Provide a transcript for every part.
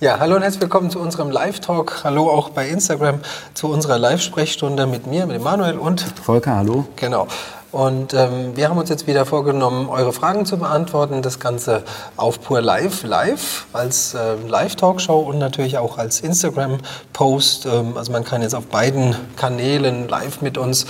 Ja, hallo und herzlich willkommen zu unserem Live-Talk. Hallo auch bei Instagram zu unserer Live-Sprechstunde mit mir, mit Emanuel und Volker, hallo. Genau. Und wir haben uns jetzt wieder vorgenommen, eure Fragen zu beantworten. Das Ganze auf Pur Live als Live-Talkshow und natürlich auch als Instagram-Post. Also man kann jetzt auf beiden Kanälen live mit uns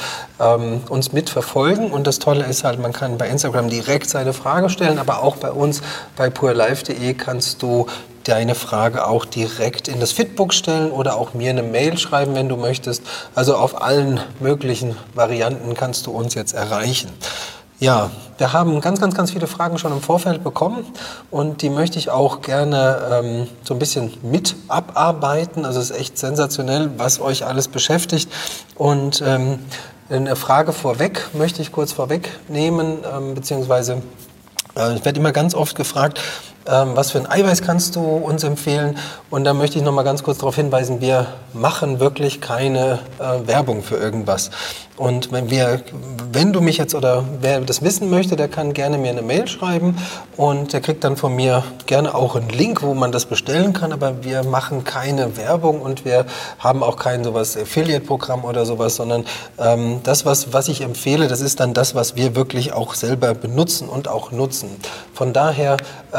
mitverfolgen. Und das Tolle ist halt, man kann bei Instagram direkt seine Frage stellen, aber auch bei uns bei purlive.de kannst du deine Frage auch direkt in das Fitbook stellen oder auch mir eine Mail schreiben, wenn du möchtest. Also auf allen möglichen Varianten kannst du uns jetzt erreichen. Ja, wir haben ganz viele Fragen schon im Vorfeld bekommen und die möchte ich auch gerne so ein bisschen mit abarbeiten. Also es ist echt sensationell, was euch alles beschäftigt. Und eine Frage vorweg möchte ich kurz vorwegnehmen, beziehungsweise ich werde immer ganz oft gefragt, was für ein Eiweiß kannst du uns empfehlen? Und da möchte ich noch mal ganz kurz darauf hinweisen, wir machen wirklich keine Werbung für irgendwas. Und wenn du mich jetzt oder wer das wissen möchte, der kann gerne mir eine Mail schreiben und der kriegt dann von mir gerne auch einen Link, wo man das bestellen kann. Aber wir machen keine Werbung und wir haben auch kein sowas Affiliate-Programm oder sowas, sondern das, was ich empfehle, das ist dann das, was wir wirklich auch selber benutzen und auch nutzen. Von daher,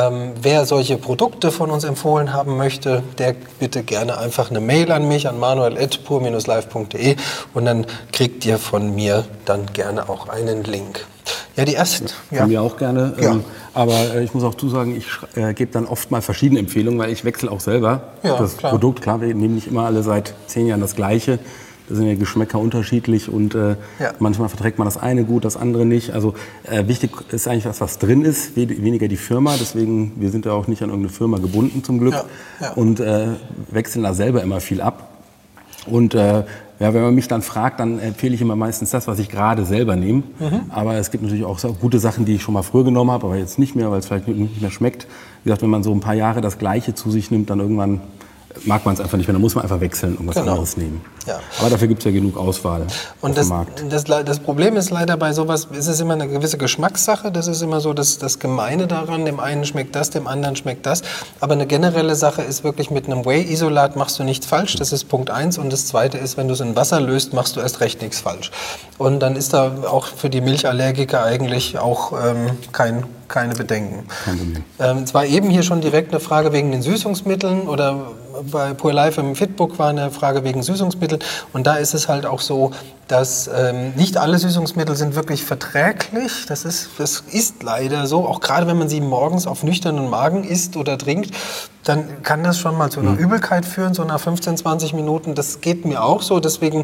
wer solche Produkte von uns empfohlen haben möchte, der bitte gerne einfach eine Mail an mich, an manuel@pur-live.de und dann kriegt ihr von mir dann gerne auch einen Link. Ja, die ersten. Ja. Von mir auch gerne. Ja. Aber ich muss auch zusagen, ich gebe dann oft mal verschiedene Empfehlungen, weil ich wechsle auch selber das Produkt. Klar, wir nehmen nicht immer alle seit 10 Jahren das Gleiche. Da sind ja Geschmäcker unterschiedlich und manchmal verträgt man das eine gut, das andere nicht. Also wichtig ist eigentlich, was drin ist, weniger die Firma. Deswegen, wir sind ja auch nicht an irgendeine Firma gebunden zum Glück und wechseln da selber immer viel ab. Und wenn man mich dann fragt, dann empfehle ich immer meistens das, was ich gerade selber nehme. Aber es gibt natürlich auch gute Sachen, die ich schon mal früher genommen habe, aber jetzt nicht mehr, weil es vielleicht nicht mehr schmeckt. Wie gesagt, wenn man so ein paar Jahre das Gleiche zu sich nimmt, dann irgendwann mag man es einfach nicht mehr, dann muss man einfach wechseln und was anderes nehmen. Ja. Aber dafür gibt es ja genug Auswahl auf dem Markt. Das Problem ist leider bei sowas, es ist immer eine gewisse Geschmackssache, das ist immer so das Gemeine daran, dem einen schmeckt das, dem anderen schmeckt das. Aber eine generelle Sache ist wirklich, mit einem Whey-Isolat machst du nichts falsch, das ist Punkt 1. Und das Zweite ist, wenn du es in Wasser löst, machst du erst recht nichts falsch. Und dann ist da auch für die Milchallergiker eigentlich auch keine Bedenken. Es war eben hier schon direkt eine Frage wegen den Süßungsmitteln oder bei Pur Live im Fitbook war eine Frage wegen Süßungsmitteln und da ist es halt auch so, dass nicht alle Süßungsmittel sind wirklich verträglich. Das ist leider so, auch gerade wenn man sie morgens auf nüchternen Magen isst oder trinkt, dann kann das schon mal zu einer Übelkeit führen, so nach 15, 20 Minuten. Das geht mir auch so, deswegen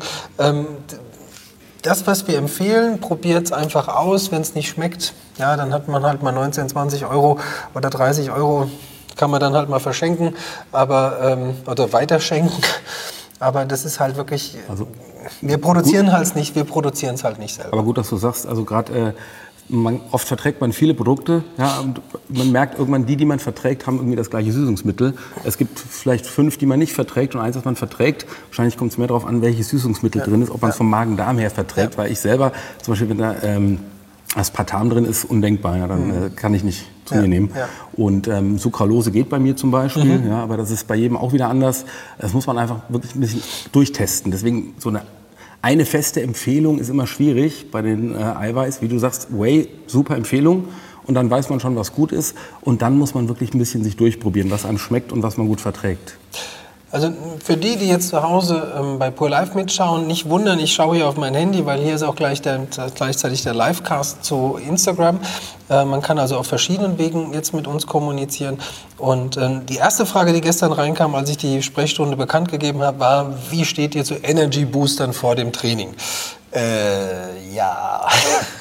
das, was wir empfehlen, probiert es einfach aus. Wenn es nicht schmeckt, ja, dann hat man halt mal 19, 20 Euro oder 30 Euro, kann man dann halt mal verschenken, oder weiterschenken. Aber das ist halt wirklich, wir produzieren es halt nicht selber. Aber gut, dass du sagst, also gerade oft verträgt man viele Produkte, ja, und man merkt irgendwann, die man verträgt, haben irgendwie das gleiche Süßungsmittel. Es gibt vielleicht 5, die man nicht verträgt und 1, das man verträgt. Wahrscheinlich kommt es mehr darauf an, welches Süßungsmittel drin ist, ob man es vom Magen-Darm her verträgt, weil ich selber, zum Beispiel, wenn da Aspartam drin ist, undenkbar, ja, dann kann ich nicht zu mir nehmen. Ja. Und Sucralose geht bei mir zum Beispiel, ja, aber das ist bei jedem auch wieder anders. Das muss man einfach wirklich ein bisschen durchtesten. Deswegen so eine feste Empfehlung ist immer schwierig bei den Eiweiß. Wie du sagst, Whey, super Empfehlung. Und dann weiß man schon, was gut ist. Und dann muss man wirklich ein bisschen sich durchprobieren, was einem schmeckt und was man gut verträgt. Also für die jetzt zu Hause bei Pur Live mitschauen, nicht wundern, ich schaue hier auf mein Handy, weil hier ist auch gleichzeitig der Livecast zu Instagram. Man kann also auf verschiedenen Wegen jetzt mit uns kommunizieren. Und die erste Frage, die gestern reinkam, als ich die Sprechstunde bekannt gegeben habe, war, wie steht ihr zu Energy Boostern vor dem Training? Ja,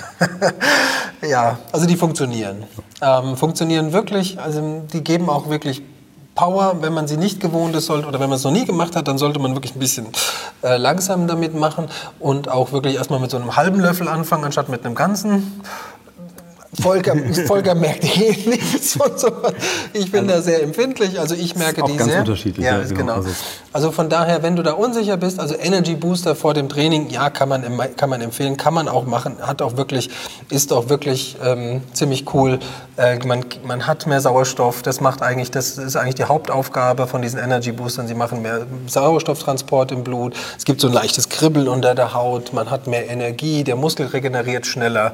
also die funktionieren. Funktionieren wirklich, also die geben auch wirklich Power, wenn man sie nicht gewohnt ist oder wenn man es noch nie gemacht hat, dann sollte man wirklich ein bisschen langsam damit machen und auch wirklich erstmal mit so einem halben Löffel anfangen, anstatt mit einem ganzen. Volker merkt nichts von sowas. Ich bin da sehr empfindlich, also ich merke die sehr. Ganz unterschiedlich. Ja, genau. Also von daher, wenn du da unsicher bist, also Energy Booster vor dem Training, ja, kann man empfehlen, kann man auch machen, ist auch wirklich ziemlich cool. Man hat mehr Sauerstoff, das ist eigentlich die Hauptaufgabe von diesen Energy Boostern. Sie machen mehr Sauerstofftransport im Blut, es gibt so ein leichtes Kribbeln unter der Haut, man hat mehr Energie, der Muskel regeneriert schneller.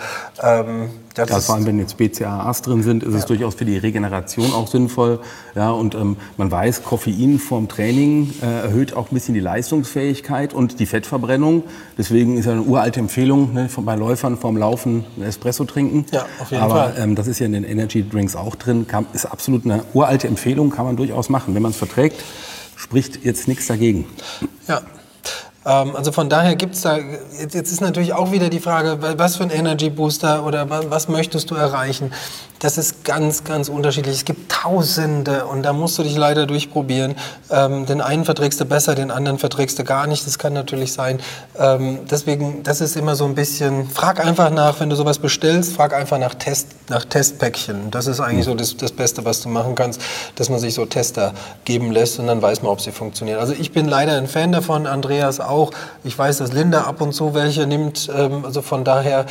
Vor allem, wenn jetzt BCAAs drin sind, ist es durchaus für die Regeneration auch sinnvoll. Ja, und man weiß, Koffein vorm Training erhöht auch ein bisschen die Leistungsfähigkeit und die Fettverbrennung. Deswegen ist ja eine uralte Empfehlung, ne, bei Läufern vorm Laufen einen Espresso trinken. Ja, auf jeden Fall. Aber das ist ja in den Energy Drinks auch drin. Ist absolut eine uralte Empfehlung, kann man durchaus machen. Wenn man es verträgt, spricht jetzt nichts dagegen. Ja. Also von daher gibt's da, jetzt ist natürlich auch wieder die Frage, was für ein Energy Booster oder was möchtest du erreichen? Das ist ganz, ganz unterschiedlich. Es gibt Tausende und da musst du dich leider durchprobieren. Den einen verträgst du besser, den anderen verträgst du gar nicht. Das kann natürlich sein. Deswegen, das ist immer so ein bisschen, frag einfach nach, wenn du sowas bestellst, frag einfach nach Testpäckchen. Das ist eigentlich so das Beste, was du machen kannst, dass man sich so Tester geben lässt und dann weiß man, ob sie funktionieren. Also ich bin leider ein Fan davon, Andreas auch. Ich weiß, dass Linda ab und zu welche nimmt. Also von daher,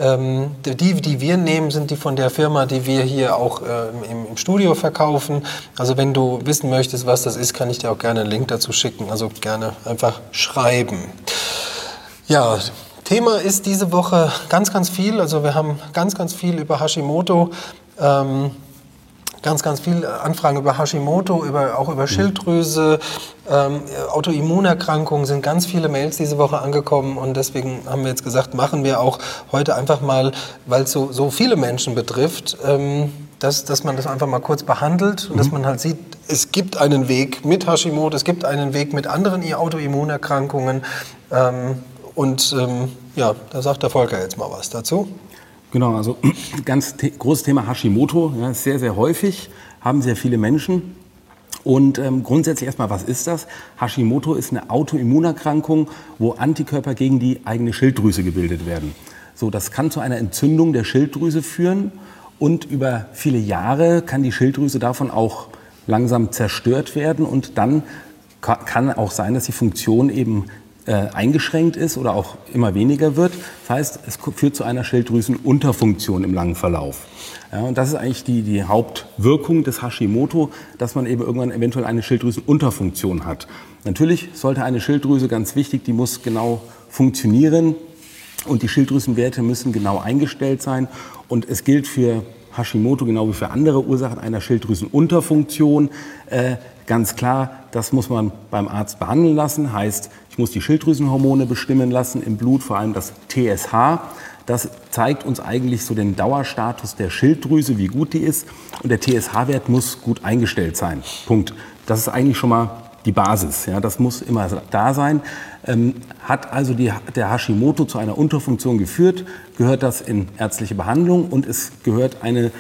die wir nehmen, sind die von der Firma, die wir hier auch im Studio verkaufen. Also wenn du wissen möchtest, was das ist, kann ich dir auch gerne einen Link dazu schicken. Also gerne einfach schreiben. Ja, Thema ist diese Woche ganz, ganz viel. Also wir haben ganz, ganz viel über Hashimoto. Ganz, ganz viele Anfragen über Hashimoto, auch über Schilddrüse, Autoimmunerkrankungen, sind ganz viele Mails diese Woche angekommen und deswegen haben wir jetzt gesagt, machen wir auch heute einfach mal, weil es so viele Menschen betrifft, dass man das einfach mal kurz behandelt und dass man halt sieht, es gibt einen Weg mit Hashimoto, es gibt einen Weg mit anderen Autoimmunerkrankungen ja, da sagt der Volker jetzt mal was dazu. Genau, also ganz großes Thema Hashimoto, ja, ist sehr, sehr häufig, haben sehr viele Menschen. Und grundsätzlich erstmal, was ist das? Hashimoto ist eine Autoimmunerkrankung, wo Antikörper gegen die eigene Schilddrüse gebildet werden. So, das kann zu einer Entzündung der Schilddrüse führen und über viele Jahre kann die Schilddrüse davon auch langsam zerstört werden und dann kann auch sein, dass die Funktion eben eingeschränkt ist oder auch immer weniger wird. Das heißt, es führt zu einer Schilddrüsenunterfunktion im langen Verlauf. Ja, und das ist eigentlich die Hauptwirkung des Hashimoto, dass man eben irgendwann eventuell eine Schilddrüsenunterfunktion hat. Natürlich sollte eine Schilddrüse, ganz wichtig, die muss genau funktionieren und die Schilddrüsenwerte müssen genau eingestellt sein. Und es gilt für Hashimoto genau wie für andere Ursachen einer Schilddrüsenunterfunktion. Ganz klar, das muss man beim Arzt behandeln lassen. Heißt, ich muss die Schilddrüsenhormone bestimmen lassen im Blut, vor allem das TSH. Das zeigt uns eigentlich so den Dauerstatus der Schilddrüse, wie gut die ist. Und der TSH-Wert muss gut eingestellt sein. Punkt. Das ist eigentlich schon mal die Basis. Ja, das muss immer da sein. Hat also der Hashimoto zu einer Unterfunktion geführt, gehört das in ärztliche Behandlung und es gehört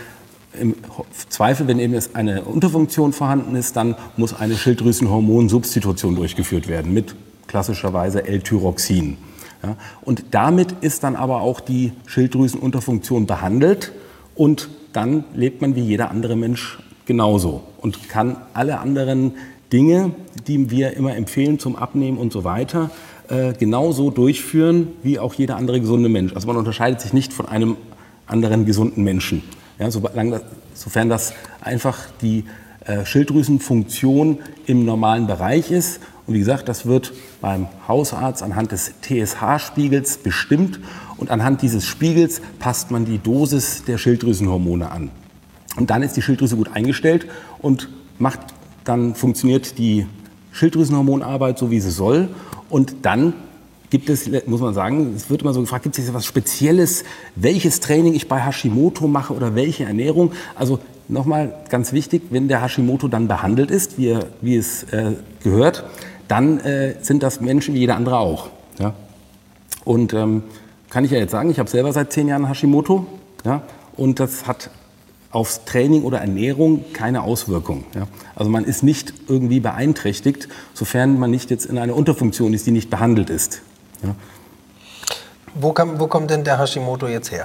im Zweifel, wenn eben eine Unterfunktion vorhanden ist, dann muss eine Schilddrüsenhormonsubstitution durchgeführt werden mit klassischerweise L-Tyroxin. Ja, und damit ist dann aber auch die Schilddrüsenunterfunktion behandelt und dann lebt man wie jeder andere Mensch genauso und kann alle anderen Dinge, die wir immer empfehlen zum Abnehmen und so weiter, genauso durchführen wie auch jeder andere gesunde Mensch. Also man unterscheidet sich nicht von einem anderen gesunden Menschen. Ja, sofern das einfach die Schilddrüsenfunktion im normalen Bereich ist. Und wie gesagt, das wird beim Hausarzt anhand des TSH-Spiegels bestimmt. Und anhand dieses Spiegels passt man die Dosis der Schilddrüsenhormone an. Und dann ist die Schilddrüse gut eingestellt und dann funktioniert die Schilddrüsenhormonarbeit so, wie sie soll. Und dann gibt es, muss man sagen, es wird immer so gefragt, gibt es etwas Spezielles, welches Training ich bei Hashimoto mache oder welche Ernährung? Also nochmal ganz wichtig, wenn der Hashimoto dann behandelt ist, wie es gehört, dann sind das Menschen wie jeder andere auch. Ja? Und kann ich ja jetzt sagen, ich habe selber seit 10 Jahren Hashimoto, ja? Und das hat aufs Training oder Ernährung keine Auswirkung. Ja? Also man ist nicht irgendwie beeinträchtigt, sofern man nicht jetzt in einer Unterfunktion ist, die nicht behandelt ist. Ja. Wo kommt denn der Hashimoto jetzt her?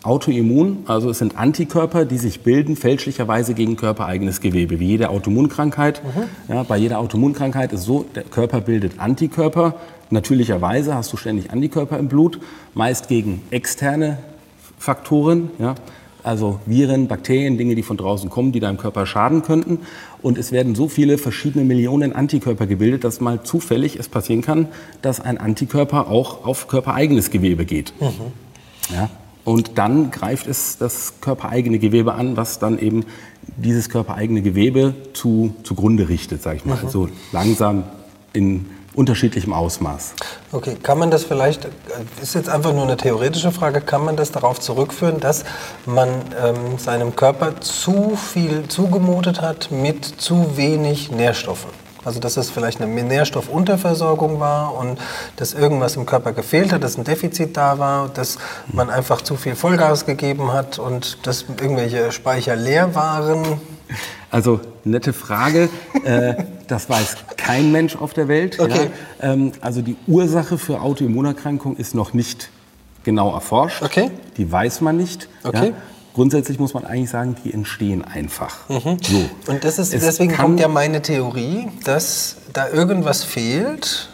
autoimmun, also es sind Antikörper, die sich bilden fälschlicherweise gegen körpereigenes Gewebe, wie jede Autoimmunkrankheit. Ja, bei jeder Autoimmunkrankheit ist so, der Körper bildet Antikörper. Natürlicherweise hast du ständig Antikörper im Blut, meist gegen externe Faktoren, ja, also Viren, Bakterien, Dinge, die von draußen kommen, die deinem Körper schaden könnten. Und es werden so viele verschiedene Millionen Antikörper gebildet, dass mal zufällig es passieren kann, dass ein Antikörper auch auf körpereigenes Gewebe geht. Ja, und dann greift es das körpereigene Gewebe an, was dann eben dieses körpereigene Gewebe zugrunde richtet, sage ich mal. So langsam in unterschiedlichem Ausmaß. Okay, kann man das vielleicht, ist jetzt einfach nur eine theoretische Frage, kann man das darauf zurückführen, dass man seinem Körper zu viel zugemutet hat mit zu wenig Nährstoffen? Also dass es vielleicht eine Nährstoffunterversorgung war und dass irgendwas im Körper gefehlt hat, dass ein Defizit da war, dass man einfach zu viel Vollgas gegeben hat und dass irgendwelche Speicher leer waren? Also, nette Frage. Das weiß kein Mensch auf der Welt. Okay. Ja. Also die Ursache für Autoimmunerkrankungen ist noch nicht genau erforscht. Okay. Die weiß man nicht. Okay. Ja. Grundsätzlich muss man eigentlich sagen, die entstehen einfach. So. Und deswegen kommt ja meine Theorie, dass da irgendwas fehlt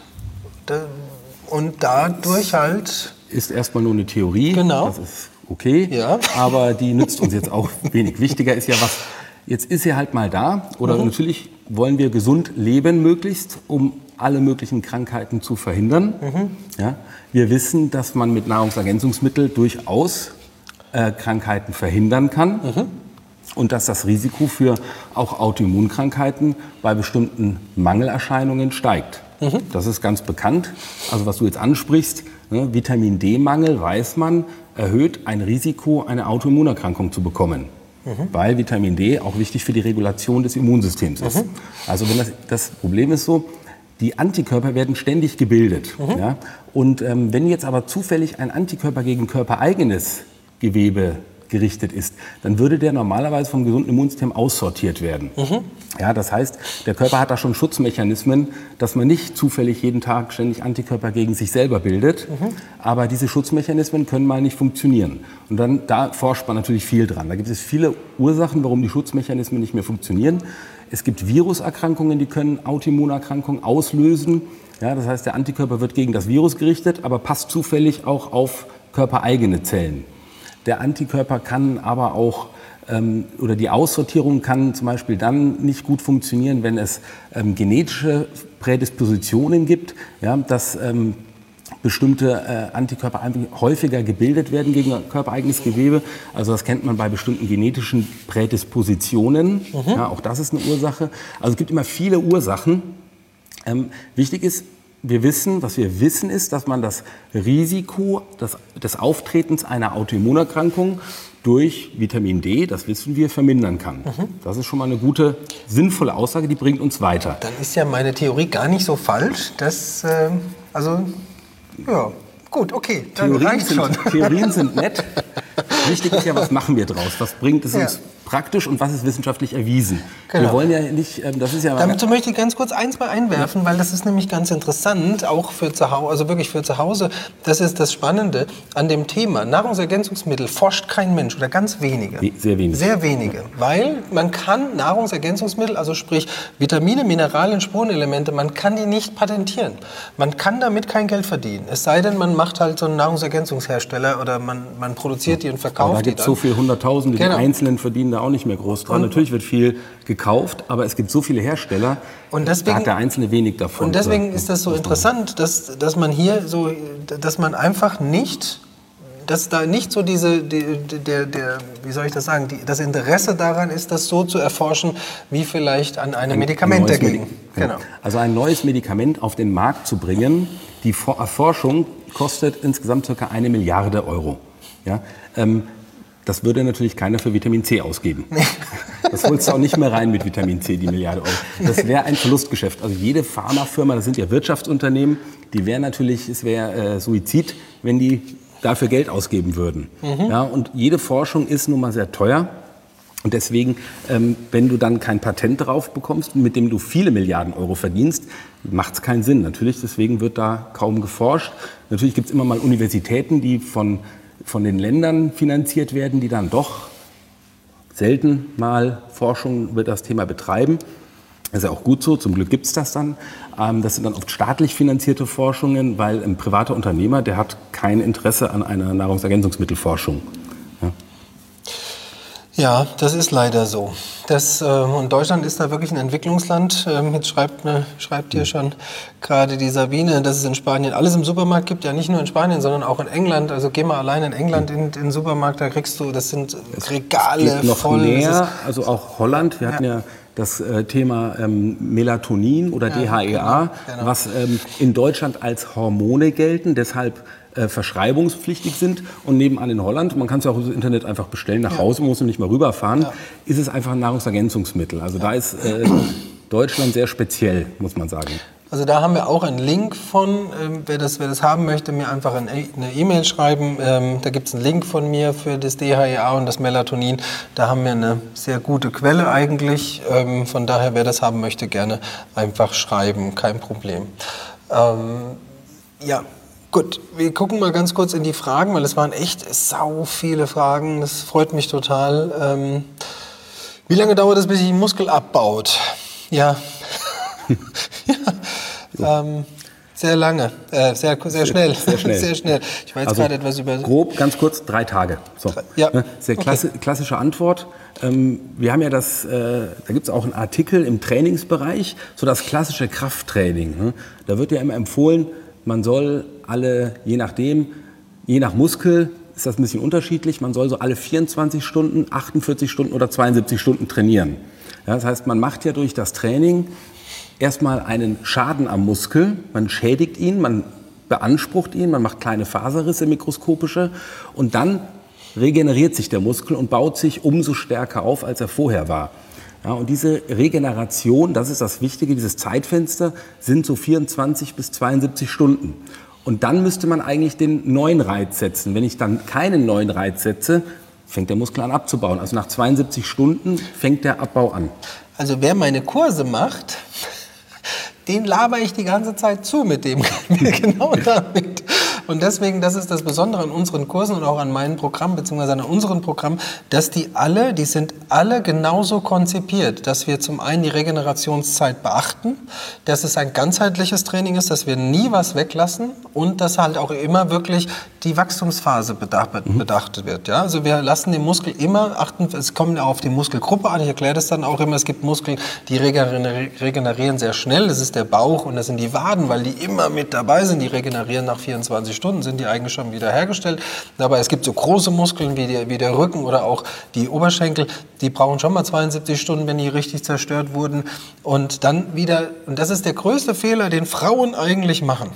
und dadurch halt... Ist erstmal nur eine Theorie. Genau. Das ist okay. Ja. Aber die nützt uns jetzt auch wenig. Wichtiger ist ja, jetzt ist sie halt mal da. Oder natürlich wollen wir gesund leben möglichst, um alle möglichen Krankheiten zu verhindern. Ja. Wir wissen, dass man mit Nahrungsergänzungsmitteln durchaus Krankheiten verhindern kann und dass das Risiko für auch Autoimmunkrankheiten bei bestimmten Mangelerscheinungen steigt. Das ist ganz bekannt. Also was du jetzt ansprichst, ne, Vitamin D-Mangel, weiß man, erhöht ein Risiko, eine Autoimmunerkrankung zu bekommen. Weil Vitamin D auch wichtig für die Regulation des Immunsystems ist. Also wenn das Problem ist so, die Antikörper werden ständig gebildet. Ja? Und wenn jetzt aber zufällig ein Antikörper gegen körpereigenes Gewebe gerichtet ist, dann würde der normalerweise vom gesunden Immunsystem aussortiert werden. Ja, das heißt, der Körper hat da schon Schutzmechanismen, dass man nicht zufällig jeden Tag ständig Antikörper gegen sich selber bildet. Aber diese Schutzmechanismen können mal nicht funktionieren. Und dann, da forscht man natürlich viel dran. Da gibt es viele Ursachen, warum die Schutzmechanismen nicht mehr funktionieren. Es gibt Viruserkrankungen, die können Autoimmunerkrankungen auslösen. Ja, das heißt, der Antikörper wird gegen das Virus gerichtet, aber passt zufällig auch auf körpereigene Zellen. Der Antikörper kann aber auch, oder die Aussortierung kann zum Beispiel dann nicht gut funktionieren, wenn es genetische Prädispositionen gibt, ja, dass bestimmte Antikörper häufiger gebildet werden gegen körpereigenes Gewebe. Also das kennt man bei bestimmten genetischen Prädispositionen. Ja, auch das ist eine Ursache. Also es gibt immer viele Ursachen. Wichtig ist, was wir wissen ist, dass man das Risiko des Auftretens einer Autoimmunerkrankung durch Vitamin D, das wissen wir, vermindern kann. Das ist schon mal eine gute, sinnvolle Aussage, die bringt uns weiter. Dann ist ja meine Theorie gar nicht so falsch, dass, ja, gut, okay, dann reicht's schon. Theorien sind nett. Wichtig ist ja, was machen wir draus? Was bringt es uns praktisch und was ist wissenschaftlich erwiesen? Genau. Wir wollen ja nicht, das ist ja... Dazu möchte ich ganz kurz eins mal einwerfen, weil das ist nämlich ganz interessant, auch für zu Hause, also wirklich für zu Hause. Das ist das Spannende an dem Thema. Nahrungsergänzungsmittel forscht kein Mensch oder ganz wenige. Sehr wenige. Sehr wenige, weil man kann Nahrungsergänzungsmittel, also sprich Vitamine, Mineralien, Spurenelemente, man kann die nicht patentieren. Man kann damit kein Geld verdienen. Es sei denn, man macht halt so einen Nahrungsergänzungshersteller oder man produziert die und verkauft die dann. Da gibt es so viele Hunderttausende, die Einzelnen verdienen da auch nicht mehr groß dran. Natürlich wird viel gekauft, aber es gibt so viele Hersteller, und deswegen, da hat der Einzelne wenig davon. Und deswegen ist das so interessant, dass man hier so, dass man einfach nicht, dass da nicht so wie soll ich das sagen, das Interesse daran ist, das so zu erforschen, wie vielleicht an einem Medikament dagegen. Genau. Also ein neues Medikament auf den Markt zu bringen, die Erforschung kostet insgesamt ca. 1 Milliarde Euro. Ja? Das würde natürlich keiner für Vitamin C ausgeben. Das holst du auch nicht mehr rein mit Vitamin C, die Milliarde Euro. Das wäre ein Verlustgeschäft. Also jede Pharmafirma, das sind ja Wirtschaftsunternehmen, es wäre Suizid, wenn die dafür Geld ausgeben würden. Ja, und jede Forschung ist nun mal sehr teuer. Und deswegen, wenn du dann kein Patent drauf bekommst, mit dem du viele Milliarden Euro verdienst, macht es keinen Sinn. Natürlich, deswegen wird da kaum geforscht. Natürlich gibt es immer mal Universitäten, die von von den Ländern finanziert werden, die dann doch selten mal Forschung über das Thema betreiben. Das ist ja auch gut so, zum Glück gibt es das dann. Das sind dann oft staatlich finanzierte Forschungen, weil ein privater Unternehmer, der hat kein Interesse an einer Nahrungsergänzungsmittelforschung. Ja, das ist leider so. Und Deutschland ist da wirklich ein Entwicklungsland. Jetzt schreibt hier schon gerade die Sabine, dass es in Spanien alles im Supermarkt gibt. Ja, nicht nur in Spanien, sondern auch in England. Also geh mal allein in England in den Supermarkt, da kriegst du, das sind Regale es geht noch voll. Mehr, also auch Holland. Wir hatten ja das Thema Melatonin oder DHEA, genau. Was in Deutschland als Hormone gelten, deshalb verschreibungspflichtig sind, und nebenan in Holland, man kann es ja auch über das Internet einfach bestellen, nach Hause, muss man nicht mal rüberfahren, ist es einfach ein Nahrungsergänzungsmittel. Also da ist Deutschland sehr speziell, muss man sagen. Also da haben wir auch einen Link von, wer das haben möchte, mir einfach eine E-Mail schreiben. Da gibt es einen Link von mir für das DHEA und das Melatonin. Da haben wir eine sehr gute Quelle eigentlich. Von daher, wer das haben möchte, gerne einfach schreiben, kein Problem. Ja. Gut, wir gucken mal ganz kurz in die Fragen, weil es waren echt sau viele Fragen. Das freut mich total. Wie lange dauert es, bis sich ein Muskel abbaut? Ja, sehr lange, sehr schnell. Sehr schnell. Ich weiß gerade etwas über... Grob, ganz kurz, 3 Tage. So. Ja. Sehr klassische Antwort. Wir haben ja da gibt es auch einen Artikel im Trainingsbereich, so das klassische Krafttraining. Da wird ja immer empfohlen, man soll je nach Muskel ist das ein bisschen unterschiedlich, man soll so alle 24 Stunden, 48 Stunden oder 72 Stunden trainieren. Ja, das heißt, man macht ja durch das Training erstmal einen Schaden am Muskel, man schädigt ihn, man beansprucht ihn, man macht kleine Faserrisse, mikroskopische, und dann regeneriert sich der Muskel und baut sich umso stärker auf, als er vorher war. Ja, und diese Regeneration, das ist das Wichtige, dieses Zeitfenster, sind so 24 bis 72 Stunden. Und dann müsste man eigentlich den neuen Reiz setzen. Wenn ich dann keinen neuen Reiz setze, fängt der Muskel an abzubauen. Also nach 72 Stunden fängt der Abbau an. Also wer meine Kurse macht, den laber ich die ganze Zeit zu mit dem, genau damit. Und deswegen, das ist das Besondere an unseren Kursen und auch an meinem Programm, beziehungsweise an unseren Programmen, dass die sind alle genauso konzipiert, dass wir zum einen die Regenerationszeit beachten, dass es ein ganzheitliches Training ist, dass wir nie was weglassen und dass halt auch immer wirklich die Wachstumsphase bedacht wird. Ja? Also wir lassen den Muskel immer achten, es kommt ja auf die Muskelgruppe an, ich erkläre das dann auch immer, es gibt Muskeln, die regenerieren sehr schnell, das ist der Bauch und das sind die Waden, weil die immer mit dabei sind, die regenerieren nach 24 Stunden, sind die eigentlich schon wieder hergestellt. Aber es gibt so große Muskeln wie der Rücken oder auch die Oberschenkel, die brauchen schon mal 72 Stunden, wenn die richtig zerstört wurden. Und dann wieder, und das ist der größte Fehler, den Frauen eigentlich machen.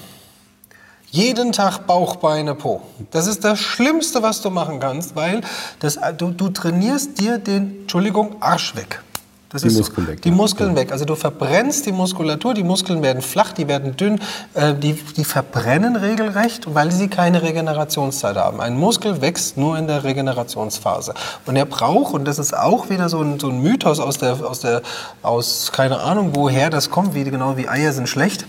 Jeden Tag Bauch, Beine, Po. Das ist das Schlimmste, was du machen kannst, weil du trainierst dir den, Arsch weg. Das die ist Muskeln weg. Die Muskeln weg. Also du verbrennst die Muskulatur, die Muskeln werden flach, die werden dünn, die verbrennen regelrecht, weil sie keine Regenerationszeit haben. Ein Muskel wächst nur in der Regenerationsphase. Und er braucht, und das ist auch wieder so ein Mythos aus keine Ahnung woher das kommt, genau wie Eier sind schlecht.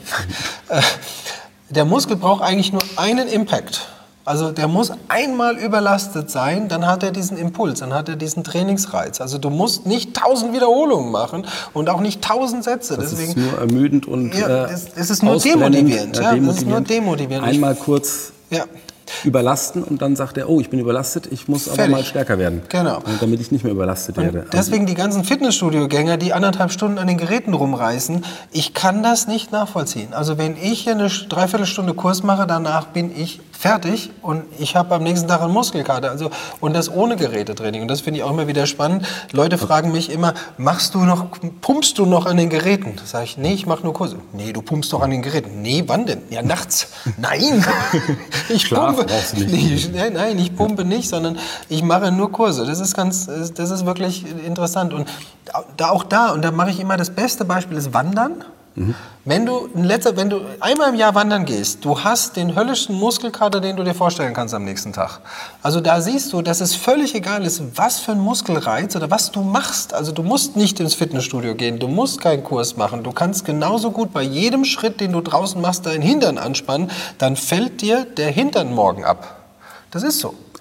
Der Muskel braucht eigentlich nur einen Impact. Also der muss einmal überlastet sein, dann hat er diesen Impuls, dann hat er diesen Trainingsreiz. Also du musst nicht 1000 Wiederholungen machen und auch nicht 1000 Sätze. Das ist nur ermüdend und es ist nur demotivierend. Ja, das ist nur demotivierend. Einmal kurz überlasten und dann sagt er, oh, ich bin überlastet, ich muss aber mal stärker werden. Genau. Damit ich nicht mehr überlastet werde. Und deswegen die ganzen Fitnessstudio-Gänger, die 1,5 Stunden an den Geräten rumreißen, ich kann das nicht nachvollziehen. Also wenn ich hier eine Dreiviertelstunde Kurs mache, danach bin ich fertig und ich habe am nächsten Tag einen Muskelkater. Also, und das ohne Gerätetraining. Und das finde ich auch immer wieder spannend. Leute fragen mich immer, pumpst du noch an den Geräten? Da sage ich, nee, ich mache nur Kurse. Nee, du pumpst doch an den Geräten. Nee, wann denn? Ja, nachts. Nein, ich pumpe. Nein, ich pumpe nicht, sondern ich mache nur Kurse. Das ist wirklich interessant. Und und da mache ich immer das beste Beispiel ist Wandern. Wenn du einmal im Jahr wandern gehst, du hast den höllischsten Muskelkater, den du dir vorstellen kannst am nächsten Tag. Also da siehst du, dass es völlig egal ist, was für ein Muskelreiz oder was du machst. Also du musst nicht ins Fitnessstudio gehen, du musst keinen Kurs machen. Du kannst genauso gut bei jedem Schritt, den du draußen machst, deinen Hintern anspannen, dann fällt dir der Hintern morgen ab. Das ist so.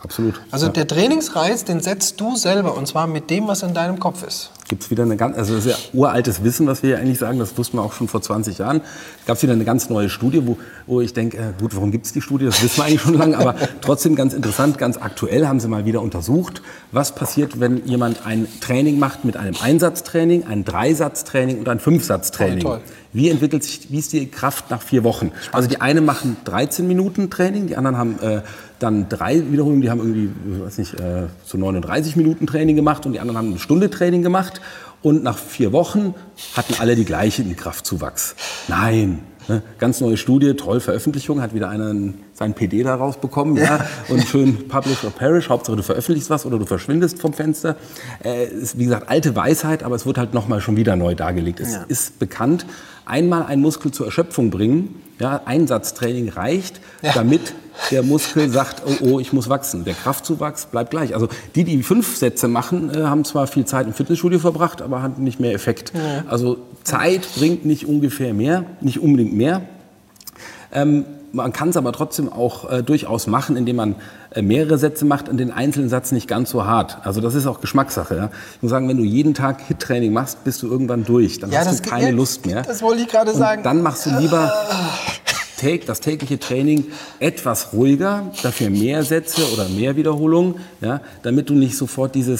Absolut. Also der Trainingsreiz, den setzt du selber und zwar mit dem, was in deinem Kopf ist. Gibt es wieder eine ganz, also das ist ja uraltes Wissen, was wir ja eigentlich sagen, das wussten wir auch schon vor 20 Jahren. Gab es wieder eine ganz neue Studie, wo ich denke, gut, warum gibt es die Studie? Das wissen wir eigentlich schon lange, aber trotzdem ganz interessant, ganz aktuell haben sie mal wieder untersucht, was passiert, wenn jemand ein Training macht mit einem Einsatztraining, ein Dreisatztraining und ein Fünfsatztraining. Toll. Wie ist die Kraft nach 4 Wochen? Also die einen machen 13 Minuten Training, die anderen haben dann 3 Wiederholungen, die haben irgendwie, weiß nicht, so 39 Minuten Training gemacht und die anderen haben eine Stunde Training gemacht. Und nach 4 Wochen hatten alle die gleichen Kraftzuwachs. Nein, ne? Ganz neue Studie, toll, Veröffentlichung, hat wieder einer seinen PD da rausbekommen. Ja. Und schön publish or perish, Hauptsache du veröffentlichst was oder du verschwindest vom Fenster. Ist, wie gesagt, alte Weisheit, aber es wird halt nochmal schon wieder neu dargelegt. Es ist bekannt, einmal einen Muskel zur Erschöpfung bringen, ja, Einsatztraining reicht, damit der Muskel sagt, oh, ich muss wachsen. Der Kraftzuwachs bleibt gleich. Also die 5 Sätze machen, haben zwar viel Zeit im Fitnessstudio verbracht, aber hatten nicht mehr Effekt. Ja. Also Zeit bringt nicht unbedingt mehr. Man kann es aber trotzdem auch durchaus machen, indem man mehrere Sätze macht und den einzelnen Satz nicht ganz so hart. Also das ist auch Geschmackssache. Ja? Ich muss sagen, wenn du jeden Tag HIIT-Training machst, bist du irgendwann durch. Dann hast du keine Lust mehr. Das wollte ich gerade sagen. Dann machst du lieber das tägliche Training etwas ruhiger, dafür mehr Sätze oder mehr Wiederholungen, ja? Damit du nicht sofort diese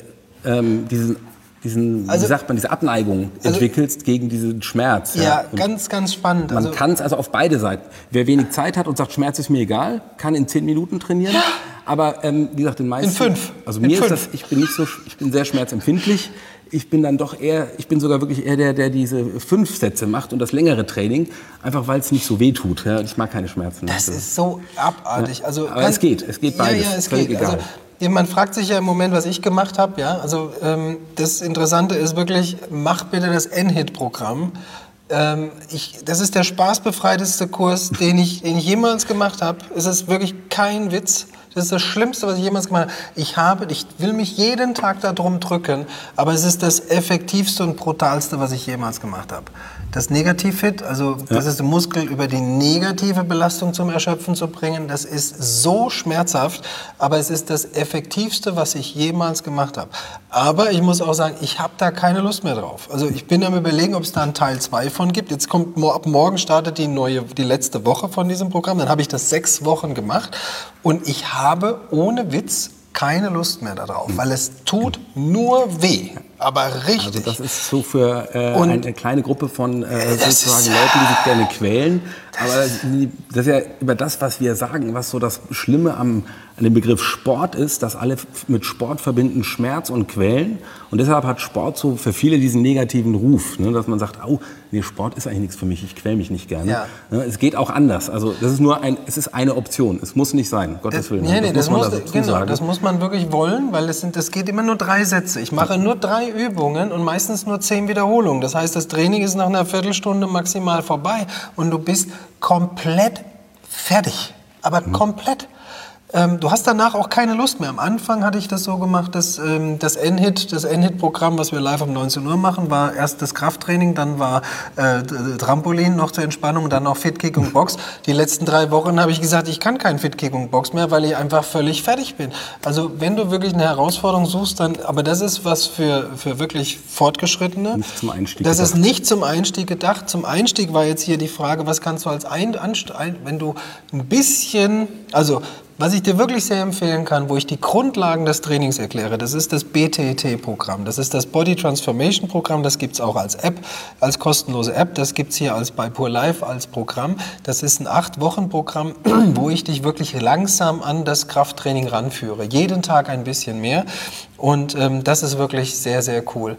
Abneigung entwickelst gegen diesen Schmerz. Ja, ganz, ganz spannend. Man kann es also auf beide Seiten. Wer wenig Zeit hat und sagt, Schmerz ist mir egal, kann in 10 Minuten trainieren. Ja. Aber wie gesagt, den meisten. In 5. Also mir ist das, ich bin sehr schmerzempfindlich. Ich bin sogar wirklich eher der diese 5 Sätze macht und das längere Training, einfach weil es nicht so weh tut. Ja, ich mag keine Schmerzen. Das ist so abartig. Ja, also, aber es geht beides. Ja, es geht. Egal. Also, man fragt sich ja im Moment, was ich gemacht habe. Ja? Also, das Interessante ist wirklich, mach bitte das NHIT-Programm. Das ist der spaßbefreiteste Kurs, den ich jemals gemacht habe. Es ist wirklich kein Witz. Das ist das Schlimmste, was ich jemals gemacht habe. Ich will mich jeden Tag darum drücken, aber es ist das effektivste und brutalste, was ich jemals gemacht habe. Das Negativ-Fit, also das ist der Muskel über die negative Belastung zum Erschöpfen zu bringen, das ist so schmerzhaft, aber es ist das Effektivste, was ich jemals gemacht habe. Aber ich muss auch sagen, ich habe da keine Lust mehr drauf. Also ich bin am Überlegen, ob es da einen Teil 2 von gibt. Jetzt kommt ab morgen startet die letzte Woche von diesem Programm. Dann habe ich das 6 Wochen gemacht und ich habe ohne Witz keine Lust mehr darauf, weil es tut nur weh, aber richtig. Also das ist so für eine kleine Gruppe von sozusagen Leuten, die sich gerne quälen. Aber das ist ja über das, was wir sagen, was so das Schlimme an dem Begriff Sport ist, dass alle mit Sport verbinden Schmerz und Quälen. Und deshalb hat Sport so für viele diesen negativen Ruf, ne, dass man sagt, nee, Sport ist eigentlich nichts für mich, ich quäle mich nicht gerne. Ja. Ne, es geht auch anders. Also das ist es ist eine Option. Es muss nicht sein, Gottes Willen. Das muss man wirklich wollen, weil das geht immer nur 3 Sätze. Ich mache nur 3 Übungen und meistens nur 10 Wiederholungen. Das heißt, das Training ist nach einer Viertelstunde maximal vorbei und du bist komplett fertig. Aber komplett. Du hast danach auch keine Lust mehr. Am Anfang hatte ich das so gemacht, dass das NHIT-Programm, was wir live um 19 Uhr machen, war erst das Krafttraining, dann war Trampolin noch zur Entspannung, dann noch Fit-Kick und Box. Die letzten 3 Wochen habe ich gesagt, ich kann kein Fit-Kick und Box mehr, weil ich einfach völlig fertig bin. Also wenn du wirklich eine Herausforderung suchst, dann, aber das ist was für wirklich Fortgeschrittene. Nicht zum Einstieg das ist nicht zum Einstieg gedacht. Zum Einstieg war jetzt hier die Frage, was kannst du als wenn du ein bisschen, also was ich dir wirklich sehr empfehlen kann, wo ich die Grundlagen des Trainings erkläre, das ist das BTT-Programm. Das ist das Body Transformation Programm. Das gibt es auch als App, als kostenlose App. Das gibt es hier bei Pure Life als Programm. Das ist ein 8-Wochen-Programm, wo ich dich wirklich langsam an das Krafttraining ranführe. Jeden Tag ein bisschen mehr. Und das ist wirklich sehr, sehr cool.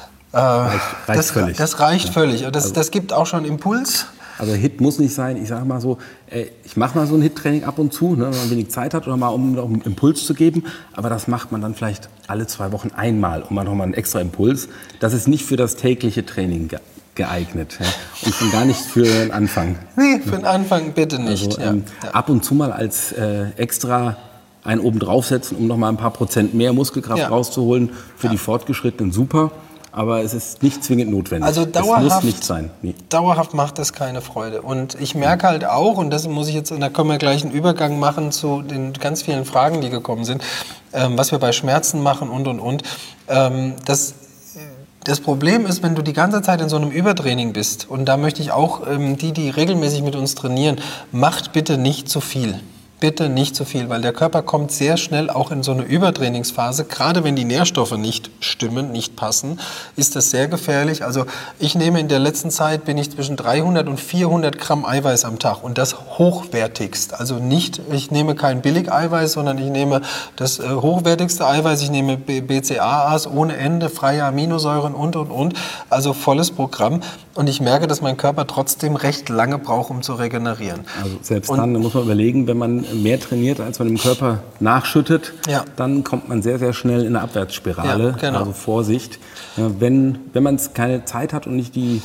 Reicht völlig. Das reicht völlig. Das gibt auch schon Impuls. Also HIIT muss nicht sein, ich sage mal so, ich mache mal so ein HIIT-Training ab und zu, ne, wenn man wenig Zeit hat oder mal um einen Impuls zu geben, aber das macht man dann vielleicht alle 2 Wochen einmal und man nochmal einen extra Impuls. Das ist nicht für das tägliche Training geeignet, ja, und schon gar nicht für den Anfang. Nee, für den Anfang bitte nicht. Also, ab und zu mal als extra einen oben draufsetzen, um nochmal ein paar Prozent mehr Muskelkraft rauszuholen, für die Fortgeschrittenen super. aber es ist nicht zwingend notwendig. Also dauerhaft, es muss nicht sein. Nee. Dauerhaft macht das keine Freude. Und ich merke halt auch, und das muss ich jetzt, und da können wir gleich einen Übergang machen zu den ganz vielen Fragen, die gekommen sind, was wir bei Schmerzen machen und. Das Problem ist, wenn du die ganze Zeit in so einem Übertraining bist, und da möchte ich auch die regelmäßig mit uns trainieren, macht bitte nicht zu viel. Bitte nicht zu viel, weil der Körper kommt sehr schnell auch in so eine Übertrainingsphase. Gerade wenn die Nährstoffe nicht stimmen, nicht passen, ist das sehr gefährlich. Also ich nehme in der letzten Zeit, bin ich zwischen 300 und 400 Gramm Eiweiß am Tag und das hochwertigst. Also nicht, ich nehme kein Billig-Eiweiß, sondern ich nehme das hochwertigste Eiweiß. Ich nehme BCAAs ohne Ende, freie Aminosäuren und. Also volles Programm. Und ich merke, dass mein Körper trotzdem recht lange braucht, um zu regenerieren. Also selbst dann muss man überlegen, wenn man mehr trainiert, als man im Körper nachschüttet, dann kommt man sehr, sehr schnell in eine Abwärtsspirale. Ja, genau. Also Vorsicht. Wenn man keine Zeit hat und nicht die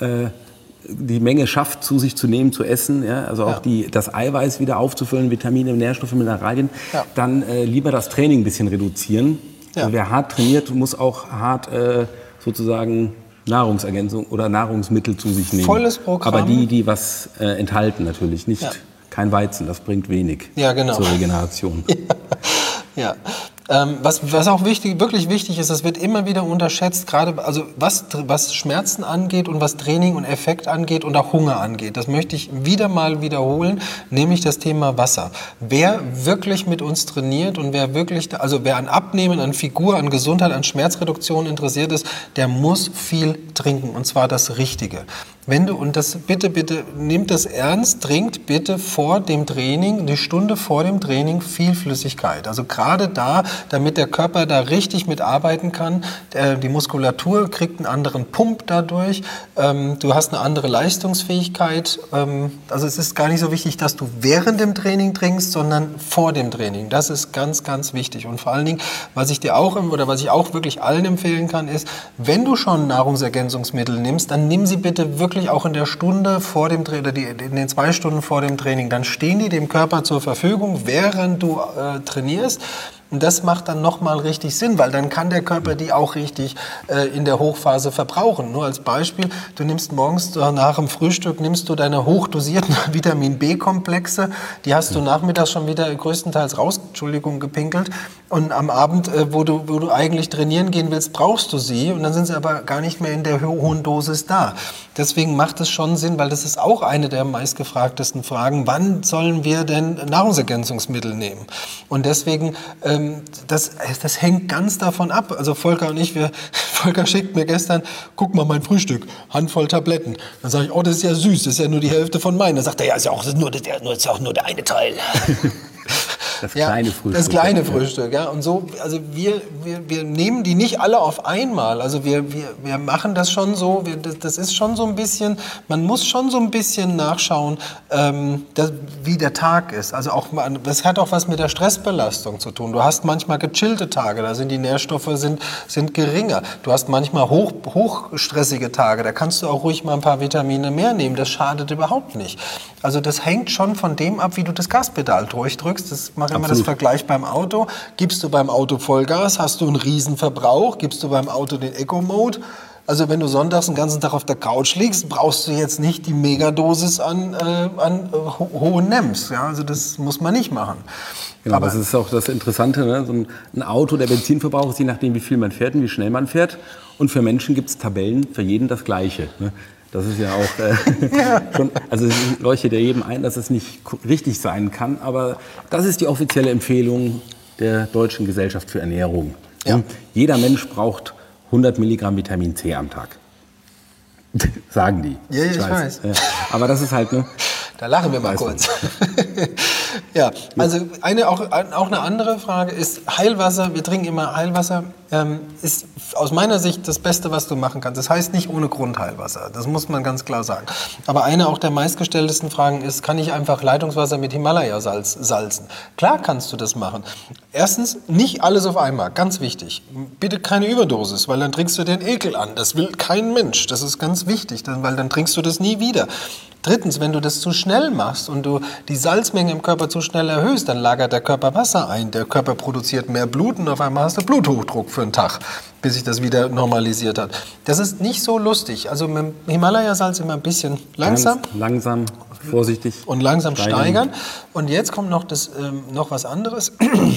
Menge schafft, zu sich zu nehmen, zu essen, also auch das Eiweiß wieder aufzufüllen, Vitamine, Nährstoffe, Mineralien, dann lieber das Training ein bisschen reduzieren. Ja. Also wer hart trainiert, muss auch hart sozusagen Nahrungsergänzung oder Nahrungsmittel zu sich nehmen. Volles Programm. Aber die was enthalten natürlich, nicht kein Weizen, das bringt wenig zur Regeneration. Ja. Was auch wirklich wichtig ist, das wird immer wieder unterschätzt, gerade also was Schmerzen angeht und was Training und Effekt angeht und auch Hunger angeht. Das möchte ich wieder mal wiederholen, nämlich das Thema Wasser. Wer wirklich mit uns trainiert und wer an Abnehmen, an Figur, an Gesundheit, an Schmerzreduktion interessiert ist, der muss viel trinken und zwar das Richtige. Bitte nehmt das ernst, trinkt bitte vor dem Training, die Stunde vor dem Training viel Flüssigkeit. Also gerade damit der Körper da richtig mitarbeiten kann. Die Muskulatur kriegt einen anderen Pump dadurch. Du hast eine andere Leistungsfähigkeit. Also es ist gar nicht so wichtig, dass du während dem Training trinkst, sondern vor dem Training. Das ist ganz, ganz wichtig. Und vor allen Dingen, was ich auch wirklich allen empfehlen kann, ist, wenn du schon Nahrungsergänzungsmittel nimmst, dann nimm sie bitte wirklich auch in der Stunde vor dem in den 2 Stunden vor dem Training. Dann stehen die dem Körper zur Verfügung, während du trainierst. Und das macht dann nochmal richtig Sinn, weil dann kann der Körper die auch richtig in der Hochphase verbrauchen. Nur als Beispiel, du nimmst morgens nach dem Frühstück deine hochdosierten Vitamin-B-Komplexe, die hast du nachmittags schon wieder größtenteils gepinkelt. Und am Abend, wo du eigentlich trainieren gehen willst, brauchst du sie und dann sind sie aber gar nicht mehr in der hohen Dosis da. Deswegen macht es schon Sinn, weil das ist auch eine der meistgefragtesten Fragen, wann sollen wir denn Nahrungsergänzungsmittel nehmen? Und deswegen das hängt ganz davon ab. Also Volker schickt mir gestern, guck mal mein Frühstück, Handvoll Tabletten. Dann sage ich, das ist ja süß, das ist ja nur die Hälfte von meinen. Dann sagt er, ist auch nur der eine Teil. Das kleine Frühstück. Das kleine Frühstück, ja. Und so, also wir nehmen die nicht alle auf einmal. Also wir machen das schon so, das ist schon so ein bisschen, man muss schon so ein bisschen nachschauen, wie der Tag ist. Also das hat auch was mit der Stressbelastung zu tun. Du hast manchmal gechillte Tage, da sind die Nährstoffe sind geringer. Du hast manchmal hochstressige Tage, da kannst du auch ruhig mal ein paar Vitamine mehr nehmen. Das schadet überhaupt nicht. Also das hängt schon von dem ab, wie du das Gaspedal durchdrückst. Das mache immer das Vergleich beim Auto. Gibst du beim Auto Vollgas, hast du einen Riesenverbrauch. Gibst du beim Auto den Eco-Mode. Also wenn du sonntags den ganzen Tag auf der Couch liegst, brauchst du jetzt nicht die Megadosis an hohen NEMs. Ja? Also das muss man nicht machen. Genau, aber das ist auch das Interessante, ne? So ein Auto, der Benzinverbrauch ist je nachdem, wie viel man fährt und wie schnell man fährt. Und für Menschen gibt es Tabellen, für jeden das Gleiche. Ne? Das ist ja auch schon, also es leuchtet ja jedem ein, dass es nicht richtig sein kann, aber das ist die offizielle Empfehlung der Deutschen Gesellschaft für Ernährung. Ja. Jeder Mensch braucht 100 Milligramm Vitamin C am Tag. Sagen die. Ja, ich weiß. Ja. Aber das ist halt, da lachen wir mal kurz. Ja, also auch eine andere Frage ist Heilwasser. Wir trinken immer Heilwasser. Ist aus meiner Sicht das Beste, was du machen kannst. Das heißt nicht ohne Grund Heilwasser. Das muss man ganz klar sagen. Aber eine auch der meistgestelltesten Fragen ist, kann ich einfach Leitungswasser mit Himalaya-Salz salzen? Klar kannst du das machen. Erstens, nicht alles auf einmal. Ganz wichtig. Bitte keine Überdosis, weil dann trinkst du den Ekel an. Das will kein Mensch. Das ist ganz wichtig, weil dann trinkst du das nie wieder. Drittens, wenn du das zu schnell machst und du die Salzmenge im Körper zu schnell erhöhst, dann lagert der Körper Wasser ein. Der Körper produziert mehr Blut und auf einmal hast du Bluthochdruck für für einen Tag, bis sich das wieder normalisiert hat. Das ist nicht so lustig. Also mit dem Himalaya-Salz immer ein bisschen langsam. Ganz langsam, vorsichtig. Und langsam steigern. Und jetzt kommt noch, noch was anderes.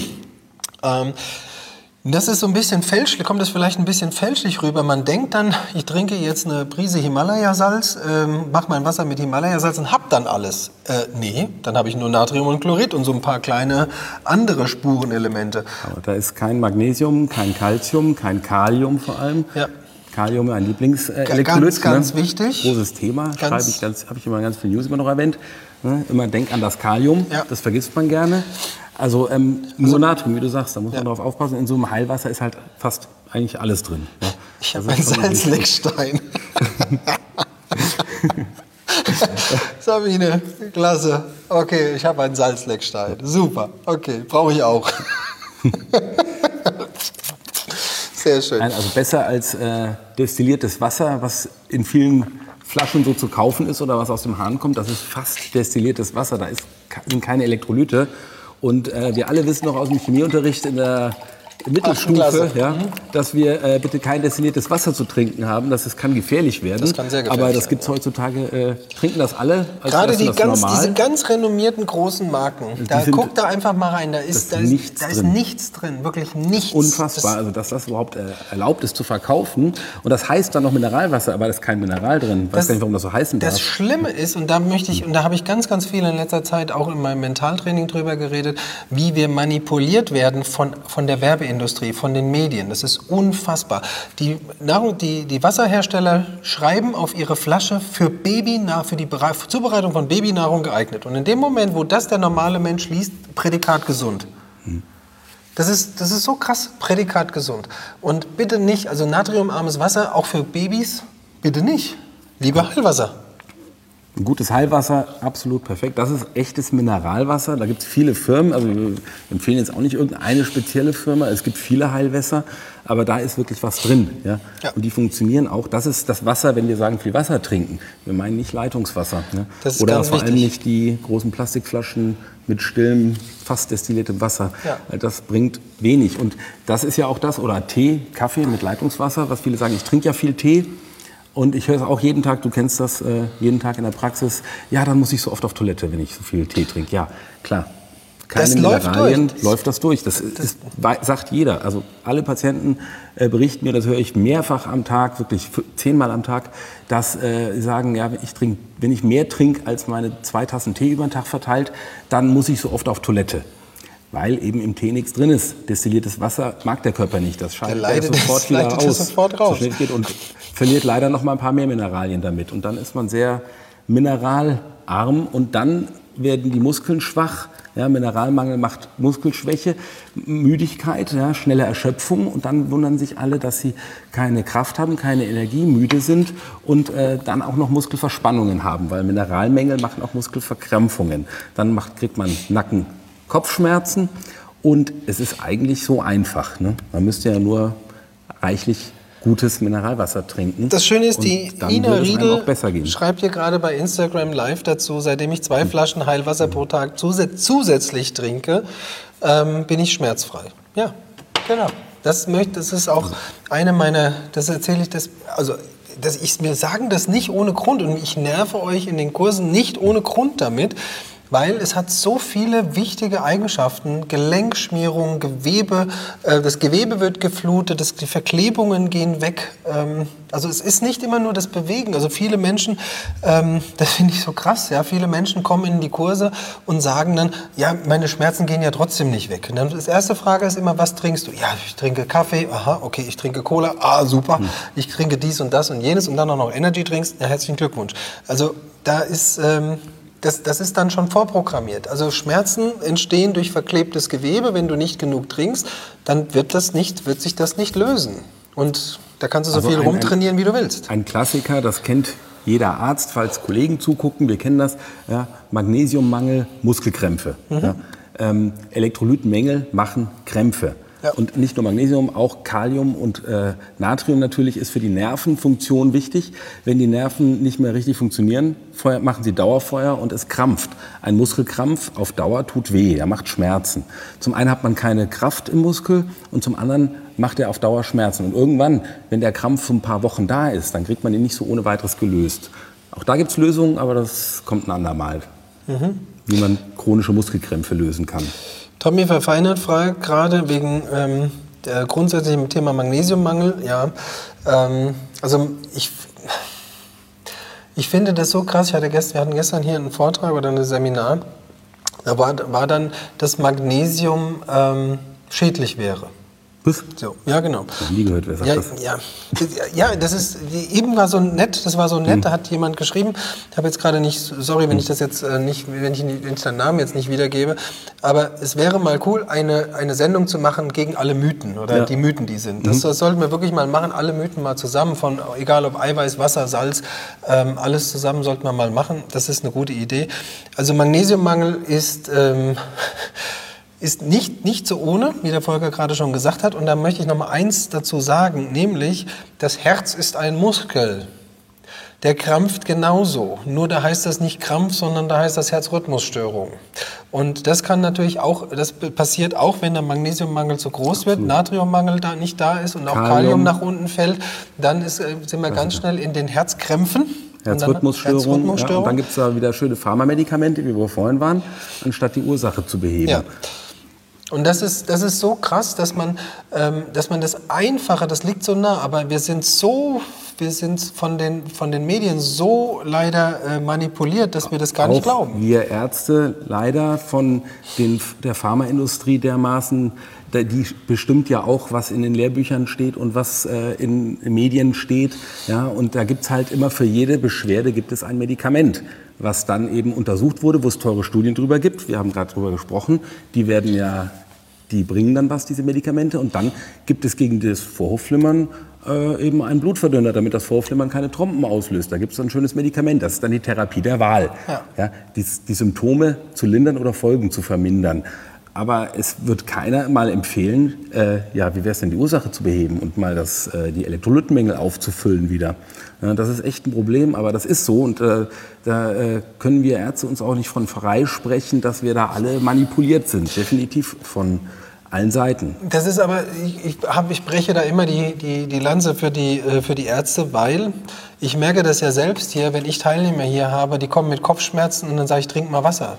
Das ist so ein bisschen fälschlich, kommt das vielleicht ein bisschen fälschlich rüber. Man denkt dann, ich trinke jetzt eine Prise Himalaya-Salz, mache mein Wasser mit Himalaya-Salz und hab dann alles. Nee, dann habe ich nur Natrium und Chlorid und so ein paar kleine andere Spurenelemente. Aber da ist kein Magnesium, kein Calcium, kein Kalium vor allem. Ja. Kalium, ein Lieblingselektrolyt. Ganz wichtig. Großes Thema, habe ich immer ganz viel News immer noch erwähnt. Immer denk an das Kalium, das vergisst man gerne. Also nur Natrium, wie du sagst, da muss man darauf aufpassen. In so einem Heilwasser ist halt fast eigentlich alles drin. Ja. Ich habe einen Salzleckstein. Sabine, klasse. Okay, ich habe einen Salzleckstein. Super, okay, brauche ich auch. Sehr schön. Also besser als destilliertes Wasser, was in vielen Flaschen so zu kaufen ist oder was aus dem Hahn kommt. Das ist fast destilliertes Wasser, da sind keine Elektrolyte. Und wir alle wissen noch aus dem Chemieunterricht in der Mittelstufe, dass wir bitte kein destilliertes Wasser zu trinken haben. Das kann gefährlich werden. Das kann sehr gefährlich Aber das gibt es heutzutage, trinken das alle. Gerade diese ganz renommierten großen Marken. Guckt da einfach mal rein. Da ist nichts drin. Wirklich nichts. Unfassbar. Also dass das überhaupt erlaubt ist zu verkaufen. Und das heißt dann noch Mineralwasser, aber da ist kein Mineral drin. Ich weiß gar nicht, warum das so heißen darf. Das Schlimme ist, und da habe ich ganz, ganz viel in letzter Zeit auch in meinem Mentaltraining drüber geredet, wie wir manipuliert werden von der Werbeindustrie, von den Medien. Das ist unfassbar. Die Wasserhersteller schreiben auf ihre Flasche für die Zubereitung von Babynahrung geeignet. Und in dem Moment, wo das der normale Mensch liest, Prädikat gesund. Das ist so krass, Prädikat gesund. Und bitte nicht, also natriumarmes Wasser, auch für Babys, bitte nicht. Lieber Heilwasser. Ein gutes Heilwasser, absolut perfekt. Das ist echtes Mineralwasser. Da gibt es viele Firmen. Also wir empfehlen jetzt auch nicht irgendeine spezielle Firma. Es gibt viele Heilwässer, aber da ist wirklich was drin. Ja? Ja. Und die funktionieren auch. Das ist das Wasser, wenn wir sagen, viel Wasser trinken. Wir meinen nicht Leitungswasser. Ne? Das ist oder vor allem nicht die großen Plastikflaschen mit stillem, fast destilliertem Wasser. Ja. Das bringt wenig. Und das ist ja auch das, oder Tee, Kaffee mit Leitungswasser, was viele sagen, ich trinke ja viel Tee. Und ich höre es auch jeden Tag, du kennst das, jeden Tag in der Praxis. Ja, dann muss ich so oft auf Toilette, wenn ich so viel Tee trinke. Ja, klar. Keine Mineralien, läuft das durch. Das sagt jeder. Also alle Patienten berichten mir, das höre ich mehrfach am Tag, wirklich 10-mal am Tag, dass sie sagen, ja, wenn ich mehr trinke als meine 2 Tassen Tee über den Tag verteilt, dann muss ich so oft auf Toilette. Weil eben im Tee nichts drin ist. Destilliertes Wasser mag der Körper nicht. Das scheidet sofort wieder aus. Sofort raus. So schnell geht und verliert leider noch mal ein paar mehr Mineralien damit. Und dann ist man sehr mineralarm und dann werden die Muskeln schwach. Ja, Mineralmangel macht Muskelschwäche, Müdigkeit, ja, schnelle Erschöpfung. Und dann wundern sich alle, dass sie keine Kraft haben, keine Energie, müde sind und dann auch noch Muskelverspannungen haben. Weil Mineralmängel machen auch Muskelverkrampfungen. Dann kriegt man Nacken, Kopfschmerzen und es ist eigentlich so einfach. Ne? Man müsste ja nur reichlich gutes Mineralwasser trinken. Das Schöne ist, die Ina Riedel schreibt hier gerade bei Instagram live dazu, seitdem ich 2 Flaschen Heilwasser pro Tag zusätzlich trinke, bin ich schmerzfrei. Ja, genau. Das ist auch eine meiner, das erzähle ich, wir sagen das nicht ohne Grund und ich nerve euch in den Kursen nicht ohne Grund damit. Weil es hat so viele wichtige Eigenschaften, Gelenkschmierung, Gewebe, das Gewebe wird geflutet, die Verklebungen gehen weg. Also es ist nicht immer nur das Bewegen. Also viele Menschen, das finde ich so krass, ja, viele Menschen kommen in die Kurse und sagen dann, ja, meine Schmerzen gehen ja trotzdem nicht weg. Und dann die erste Frage ist immer, was trinkst du? Ja, ich trinke Kaffee, aha, okay, ich trinke Cola, super, ich trinke dies und das und jenes und dann auch noch Energy Drinks, ja, herzlichen Glückwunsch. Also da ist... Das ist dann schon vorprogrammiert. Also Schmerzen entstehen durch verklebtes Gewebe. Wenn du nicht genug trinkst, dann wird sich das nicht lösen. Und da kannst du so viel rumtrainieren, wie du willst. Ein Klassiker, das kennt jeder Arzt, falls Kollegen zugucken, wir kennen das, ja, Magnesiummangel, Muskelkrämpfe. Ja. Elektrolytenmängel machen Krämpfe. Ja. Und nicht nur Magnesium, auch Kalium und Natrium natürlich ist für die Nervenfunktion wichtig. Wenn die Nerven nicht mehr richtig funktionieren, machen sie Dauerfeuer und es krampft. Ein Muskelkrampf auf Dauer tut weh, er macht Schmerzen. Zum einen hat man keine Kraft im Muskel und zum anderen macht er auf Dauer Schmerzen. Und irgendwann, wenn der Krampf für ein paar Wochen da ist, dann kriegt man ihn nicht so ohne weiteres gelöst. Auch da gibt es Lösungen, aber das kommt ein andermal, wie man chronische Muskelkrämpfe lösen kann. Tommy Verfeinert fragt gerade wegen der grundsätzlichen Thema Magnesiummangel. Ja, also ich finde das so krass. Wir hatten gestern hier einen Vortrag oder ein Seminar. Da war dann, dass Magnesium schädlich wäre. Was? So, ja, genau. Ich habe nie gehört, wer sagt das. Ja, das ist, eben war so nett, da hat jemand geschrieben, ich habe jetzt gerade nicht, sorry, wenn ich das jetzt nicht, wenn ich den Namen jetzt nicht wiedergebe, aber es wäre mal cool, eine Sendung zu machen gegen alle Mythen oder die Mythen, die sind. Das sollten wir wirklich mal machen, alle Mythen mal zusammen, von egal ob Eiweiß, Wasser, Salz, alles zusammen sollten wir mal machen. Das ist eine gute Idee. Also Magnesiummangel ist nicht so ohne, wie der Volker gerade schon gesagt hat. Und da möchte ich noch mal eins dazu sagen, nämlich das Herz ist ein Muskel. Der krampft genauso. Nur da heißt das nicht Krampf, sondern da heißt das Herzrhythmusstörung. Und das kann natürlich auch, das passiert auch, wenn der Magnesiummangel zu groß wird, Natriummangel da nicht da ist und auch Kalium nach unten fällt, dann sind wir ganz schnell in den Herzkrämpfen. Herzrhythmusstörung. Und dann gibt es da wieder schöne Pharmamedikamente, wie wir vorhin waren, anstatt die Ursache zu beheben. Ja. Und das ist so krass, dass man das Einfache, das liegt so nah, aber wir sind von den Medien so leider manipuliert, dass wir das gar nicht glauben. Wir Ärzte leider von der Pharmaindustrie dermaßen, die bestimmt ja auch, was in den Lehrbüchern steht und was in Medien steht. Ja, und da gibt es halt immer für jede Beschwerde gibt es ein Medikament, was dann eben untersucht wurde, wo es teure Studien drüber gibt. Wir haben gerade drüber gesprochen. Die bringen dann was, diese Medikamente. Und dann gibt es gegen das Vorhofflimmern eben einen Blutverdünner, damit das Vorhofflimmern keine Trompen auslöst. Da gibt es ein schönes Medikament. Das ist dann die Therapie der Wahl. Ja, die Symptome zu lindern oder Folgen zu vermindern. Aber es wird keiner mal empfehlen, wie wäre es denn, die Ursache zu beheben und mal die Elektrolytenmängel aufzufüllen wieder. Ja, das ist echt ein Problem, aber das ist so. Und da können wir Ärzte uns auch nicht von freisprechen, dass wir da alle manipuliert sind. Definitiv von allen Seiten. Das ist aber, ich breche da immer die Lanze für die Ärzte, weil ich merke das ja selbst hier, wenn ich Teilnehmer hier habe, die kommen mit Kopfschmerzen und dann sage ich, trink mal Wasser.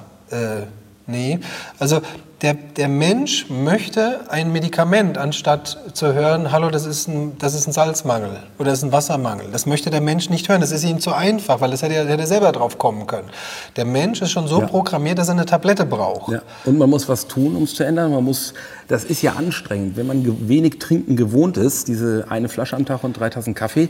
Nee, also der Mensch möchte ein Medikament, anstatt zu hören, hallo, das ist ein Salzmangel oder das ist ein Wassermangel. Das möchte der Mensch nicht hören, das ist ihm zu einfach, weil das hätte er selber drauf kommen können. Der Mensch ist schon so programmiert, dass er eine Tablette braucht. Ja. Und man muss was tun, um es zu ändern. Das ist ja anstrengend, wenn man wenig trinken gewohnt ist, diese eine Flasche am Tag und 3 Tassen Kaffee,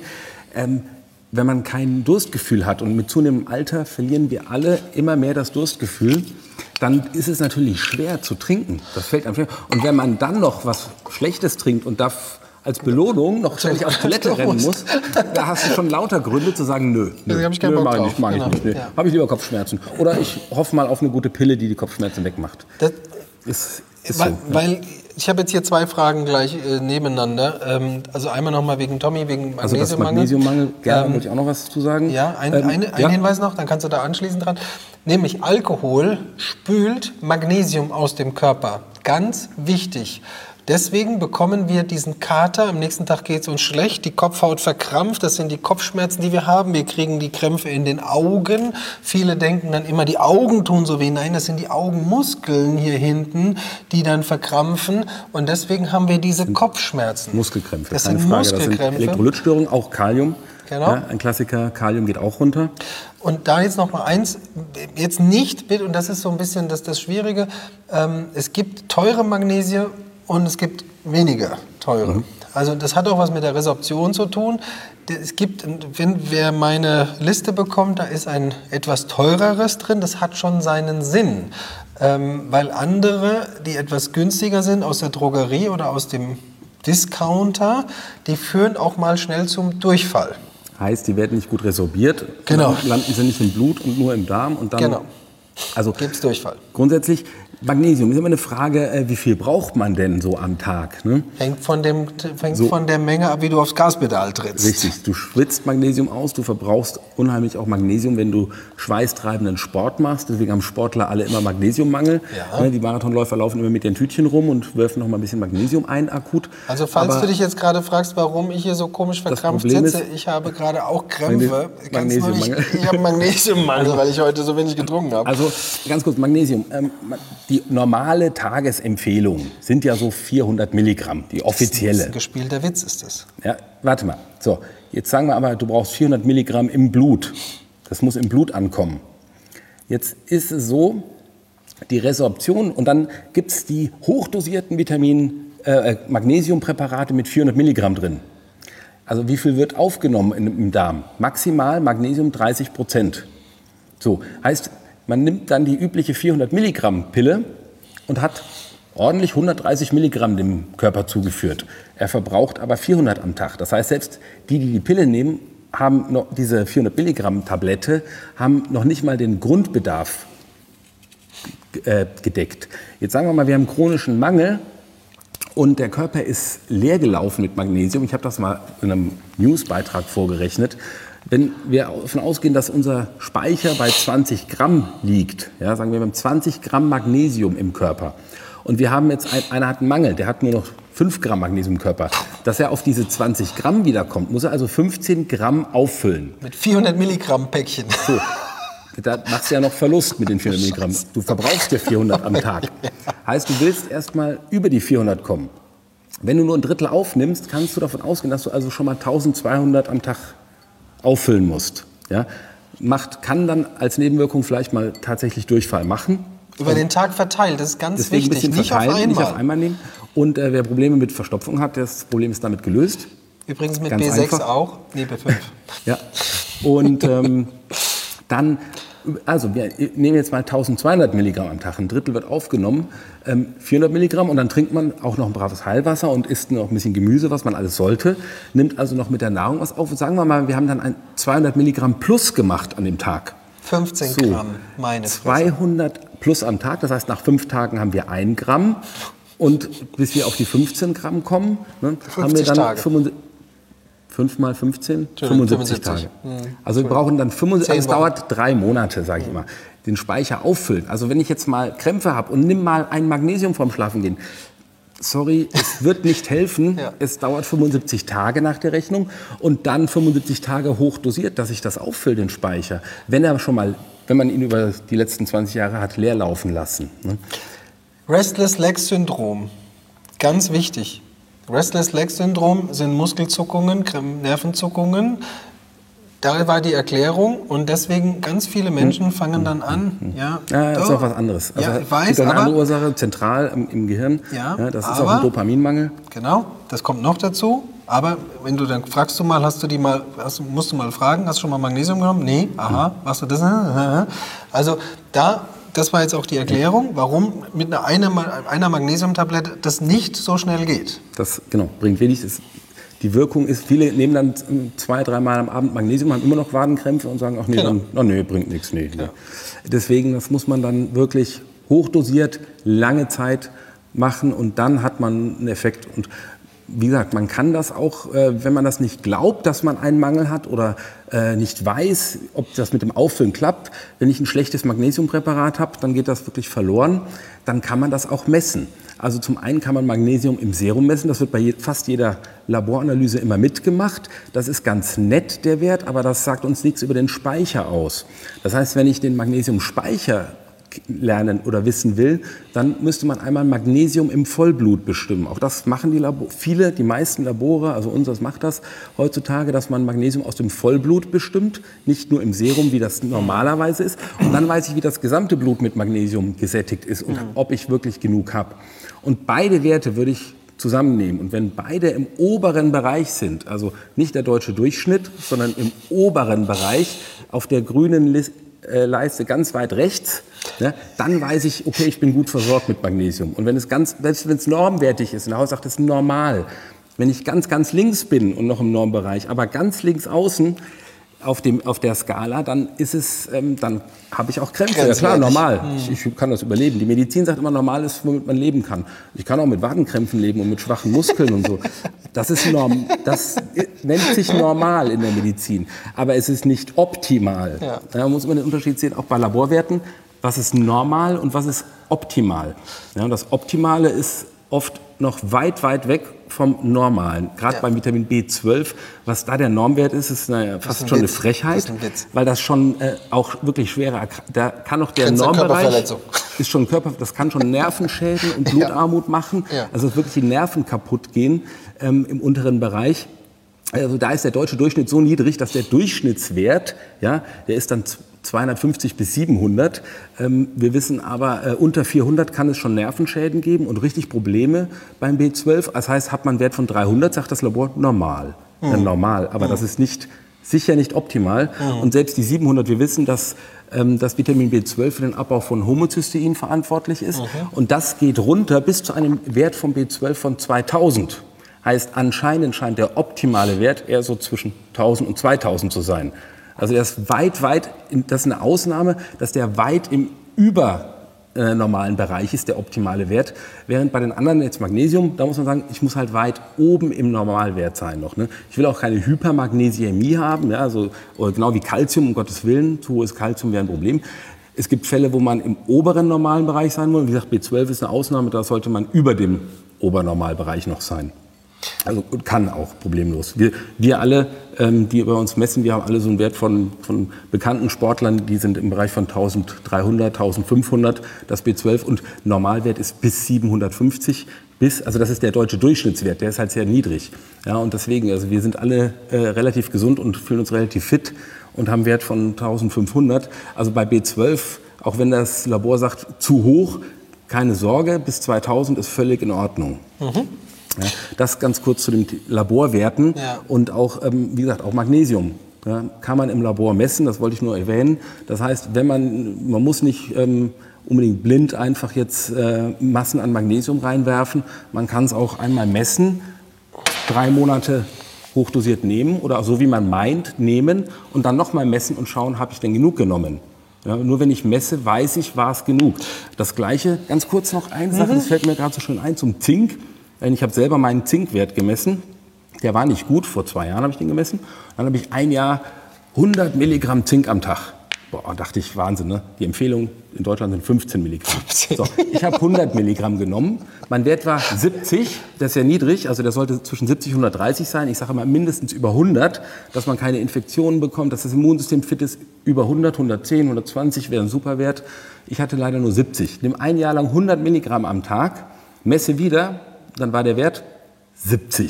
wenn man kein Durstgefühl hat, und mit zunehmendem Alter verlieren wir alle immer mehr das Durstgefühl, dann ist es natürlich schwer zu trinken. Das fällt einem schwer. Und wenn man dann noch was Schlechtes trinkt und darf als Belohnung noch ständig auf Toilette rennen muss, da hast du schon lauter Gründe zu sagen, nö, hab ich keinen Bock drauf. Mag ich nicht. Nee. Ja. Habe ich lieber Kopfschmerzen. Oder ich hoffe mal auf eine gute Pille, die Kopfschmerzen wegmacht. Das ist weil ich habe jetzt hier 2 Fragen gleich nebeneinander. Also einmal nochmal wegen Tommy, wegen Magnesiummangel. Also das Magnesiummangel, gerne wollte ich auch noch was zu sagen. Ja, ein Hinweis noch, dann kannst du da anschließen dran. Nämlich Alkohol spült Magnesium aus dem Körper. Ganz wichtig. Deswegen bekommen wir diesen Kater, am nächsten Tag geht es uns schlecht, die Kopfhaut verkrampft, das sind die Kopfschmerzen, die wir haben. Wir kriegen die Krämpfe in den Augen. Viele denken dann immer, die Augen tun so weh. Nein, das sind die Augenmuskeln hier hinten, die dann verkrampfen. Und deswegen haben wir diese Kopfschmerzen. Muskelkrämpfe, das sind Muskelkrämpfe. Das sind Elektrolytstörungen, auch Kalium. Genau. Ja, ein Klassiker, Kalium geht auch runter. Und da jetzt noch mal eins, jetzt nicht, und das ist so ein bisschen das Schwierige, es gibt teure Magnesie und es gibt weniger teure. Also das hat auch was mit der Resorption zu tun. Es gibt, wer meine Liste bekommt, da ist ein etwas teureres drin, das hat schon seinen Sinn. Weil andere, die etwas günstiger sind, aus der Drogerie oder aus dem Discounter, die führen auch mal schnell zum Durchfall. Heißt, die werden nicht gut resorbiert, genau. Dann landen sie nicht im Blut und nur im Darm und dann genau. Also gibt's Durchfall. Grundsätzlich, Magnesium ist immer eine Frage, wie viel braucht man denn so am Tag? Ne? Hängt von der Menge ab, wie du aufs Gaspedal trittst. Richtig, du schwitzt Magnesium aus, du verbrauchst unheimlich auch Magnesium, wenn du schweißtreibenden Sport machst. Deswegen haben Sportler alle immer Magnesiummangel. Ja. Die Marathonläufer laufen immer mit den Tütchen rum und werfen noch mal ein bisschen Magnesium ein, akut. Also falls du dich jetzt gerade fragst, warum ich hier so komisch verkrampft sitze, ich habe gerade auch Krämpfe. Ich habe Magnesiummangel, weil ich heute so wenig getrunken habe. Also ganz kurz, Magnesium. Die normale Tagesempfehlung sind ja so 400 Milligramm, die offizielle. Das ist ein gespielter Witz, ist das. Ja, warte mal. So, jetzt sagen wir aber, du brauchst 400 Milligramm im Blut. Das muss im Blut ankommen. Jetzt ist es so, die Resorption und dann gibt es die hochdosierten Magnesiumpräparate mit 400 Milligramm drin. Also wie viel wird aufgenommen im Darm? Maximal Magnesium 30%. So, heißt, man nimmt dann die übliche 400 Milligramm Pille und hat ordentlich 130 Milligramm dem Körper zugeführt. Er verbraucht aber 400 am Tag. Das heißt, selbst die Pille nehmen, haben noch diese 400 Milligramm Tablette, haben noch nicht mal den Grundbedarf gedeckt. Jetzt sagen wir mal, wir haben chronischen Mangel und der Körper ist leer gelaufen mit Magnesium. Ich habe das mal in einem Newsbeitrag vorgerechnet. Wenn wir davon ausgehen, dass unser Speicher bei 20 Gramm liegt, ja, sagen wir, wir haben 20 Gramm Magnesium im Körper und wir haben jetzt, einer hat einen Mangel, der hat nur noch 5 Gramm Magnesium im Körper, dass er auf diese 20 Gramm wiederkommt, muss er also 15 Gramm auffüllen. Mit 400 Milligramm Päckchen. So, da machst du ja noch Verlust mit den 400 Milligramm. Du verbrauchst ja 400 am Tag. Heißt, du willst erstmal über die 400 kommen. Wenn du nur ein Drittel aufnimmst, kannst du davon ausgehen, dass du also schon mal 1200 am Tag auffüllen musst. Ja? Kann dann als Nebenwirkung vielleicht mal tatsächlich Durchfall machen. Über den Tag verteilt, das ist ganz wichtig. Nicht auf einmal nehmen. Und wer Probleme mit Verstopfung hat, das Problem ist damit gelöst. Übrigens mit ganz B6 einfach. Auch? Nee, B5. Ja. Und dann, also wir nehmen jetzt mal 1200 Milligramm am Tag. Ein Drittel wird aufgenommen, 400 Milligramm und dann trinkt man auch noch ein braves Heilwasser und isst noch ein bisschen Gemüse, was man alles sollte. Nimmt also noch mit der Nahrung was auf. Und sagen wir mal, wir haben dann ein 200 Milligramm plus gemacht an dem Tag. 15 Gramm, meine 200 plus am Tag, das heißt nach 5 Tagen haben wir 1 Gramm. Und bis wir auf die 15 Gramm kommen, ne, haben wir dann 5 mal 15? 75 Tage. Also wir brauchen dann 75, es dauert 3 Monate, sage ich immer, den Speicher auffüllen. Also wenn ich jetzt mal Krämpfe habe und nimm mal ein Magnesium vorm Schlafengehen, sorry, es wird nicht helfen. Ja. Es dauert 75 Tage nach der Rechnung und dann 75 Tage hochdosiert, dass ich das auffülle, den Speicher. Wenn man ihn über die letzten 20 Jahre hat leer laufen lassen. Ne? Restless Leg Syndrom, ganz wichtig. Restless Leg Syndrom sind Muskelzuckungen, Nervenzuckungen. Da war die Erklärung und deswegen ganz viele Menschen fangen dann an. Ja, das ist auch was anderes. Also ja, ich weiß, eine andere Ursache, zentral im Gehirn. Ja, das ist auch ein Dopaminmangel. Genau, das kommt noch dazu. Aber wenn du dann fragst musst du mal fragen, hast du schon mal Magnesium genommen? Nee, aha, machst du das? Also das war jetzt auch die Erklärung, warum mit einer Magnesiumtablette das nicht so schnell geht. Das bringt wenig. Die Wirkung ist, viele nehmen dann 2-3 Mal am Abend Magnesium, haben immer noch Wadenkrämpfe und sagen, ach nee, bringt nichts. Nee. Ja. Deswegen, das muss man dann wirklich hochdosiert, lange Zeit machen und dann hat man einen Effekt. Und wie gesagt, man kann das auch, wenn man das nicht glaubt, dass man einen Mangel hat oder nicht weiß, ob das mit dem Auffüllen klappt. Wenn ich ein schlechtes Magnesiumpräparat habe, dann geht das wirklich verloren. Dann kann man das auch messen. Also zum einen kann man Magnesium im Serum messen. Das wird bei fast jeder Laboranalyse immer mitgemacht. Das ist ganz nett, der Wert, aber das sagt uns nichts über den Speicher aus. Das heißt, wenn ich den Magnesiumspeicher lernen oder wissen will, dann müsste man einmal Magnesium im Vollblut bestimmen. Auch das machen die meisten Labore, also unseres macht das heutzutage, dass man Magnesium aus dem Vollblut bestimmt, nicht nur im Serum, wie das normalerweise ist. Und dann weiß ich, wie das gesamte Blut mit Magnesium gesättigt ist und ob ich wirklich genug habe. Und beide Werte würde ich zusammennehmen. Und wenn beide im oberen Bereich sind, also nicht der deutsche Durchschnitt, sondern im oberen Bereich, auf der grünen Leiste ganz weit rechts, ne, dann weiß ich, okay, ich bin gut versorgt mit Magnesium. Und wenn selbst wenn es normwertig ist, und der Haus sagt, das ist normal, wenn ich ganz, ganz links bin und noch im Normbereich, aber ganz links außen, auf der Skala, dann ist es, dann habe ich auch Krämpfe. Ja klar, normal. Ich kann das überleben. Die Medizin sagt immer, normal ist, womit man leben kann. Ich kann auch mit Wadenkrämpfen leben und mit schwachen Muskeln und so. Das nennt sich normal in der Medizin. Aber es ist nicht optimal. Ja. Da muss man den Unterschied sehen, auch bei Laborwerten. Was ist normal und was ist optimal? Ja, und das Optimale ist oft noch weit, weit weg vom Normalen. Gerade beim Vitamin B12, was da der Normwert ist, ist fast schon eine Frechheit, weil das schon auch wirklich schwere, da kann auch der Normbereich, ist schon das kann schon Nervenschäden und Blutarmut machen, also wirklich die Nerven kaputt gehen im unteren Bereich. Also da ist der deutsche Durchschnitt so niedrig, dass der Durchschnittswert, der ist dann 250 bis 700. Wir wissen aber, unter 400 kann es schon Nervenschäden geben und richtig Probleme beim B12. Das heißt, hat man einen Wert von 300, sagt das Labor normal. Normal, aber das ist sicher nicht optimal. Und selbst die 700, wir wissen, dass das Vitamin B12 für den Abbau von Homozystein verantwortlich ist. Und das geht runter bis zu einem Wert vom B12 von 2000. Heißt, anscheinend scheint der optimale Wert eher so zwischen 1000 und 2000 zu sein. Also der ist das ist eine Ausnahme, dass der weit im übernormalen Bereich ist, der optimale Wert. Während bei den anderen, jetzt Magnesium, da muss man sagen, ich muss halt weit oben im Normalwert sein noch. Ne? Ich will auch keine Hypermagnesiämie haben, also genau wie Calcium, um Gottes Willen, zu hohes Calcium wäre ein Problem. Es gibt Fälle, wo man im oberen normalen Bereich sein muss. Wie gesagt, B12 ist eine Ausnahme, da sollte man über dem Obernormalbereich noch sein. Also kann auch problemlos. Wir alle, die bei uns messen, wir haben alle so einen Wert von bekannten Sportlern, die sind im Bereich von 1300, 1500, das B12 und Normalwert ist bis 750. Also das ist der deutsche Durchschnittswert, der ist halt sehr niedrig. Ja, und deswegen, also wir sind alle relativ gesund und fühlen uns relativ fit und haben einen Wert von 1500. Also bei B12, auch wenn das Labor sagt, zu hoch, keine Sorge, bis 2000 ist völlig in Ordnung. Ja, das ganz kurz zu den Laborwerten und auch, wie gesagt, auch Magnesium. Ja, kann man im Labor messen, das wollte ich nur erwähnen. Das heißt, man muss nicht unbedingt blind einfach jetzt Massen an Magnesium reinwerfen. Man kann es auch einmal messen, 3 Monate hochdosiert nehmen oder so wie man meint, nehmen und dann nochmal messen und schauen, habe ich denn genug genommen. Ja, nur wenn ich messe, weiß ich, war es genug. Das Gleiche, ganz kurz noch eine Sache, das fällt mir gerade so schön ein, zum Zink. Ich habe selber meinen Zinkwert gemessen. Der war nicht gut. Vor 2 Jahren habe ich den gemessen. Dann habe ich 1 Jahr 100 Milligramm Zink am Tag. Boah, dachte ich, Wahnsinn, ne? Die Empfehlung in Deutschland sind 15 Milligramm. So, ich habe 100 Milligramm genommen. Mein Wert war 70. Das ist ja niedrig. Also der sollte zwischen 70 und 130 sein. Ich sage immer mindestens über 100, dass man keine Infektionen bekommt, dass das Immunsystem fit ist. Über 100, 110, 120 wäre ein super Wert. Ich hatte leider nur 70. Nimm 1 Jahr lang 100 Milligramm am Tag, messe wieder. Dann war der Wert 70.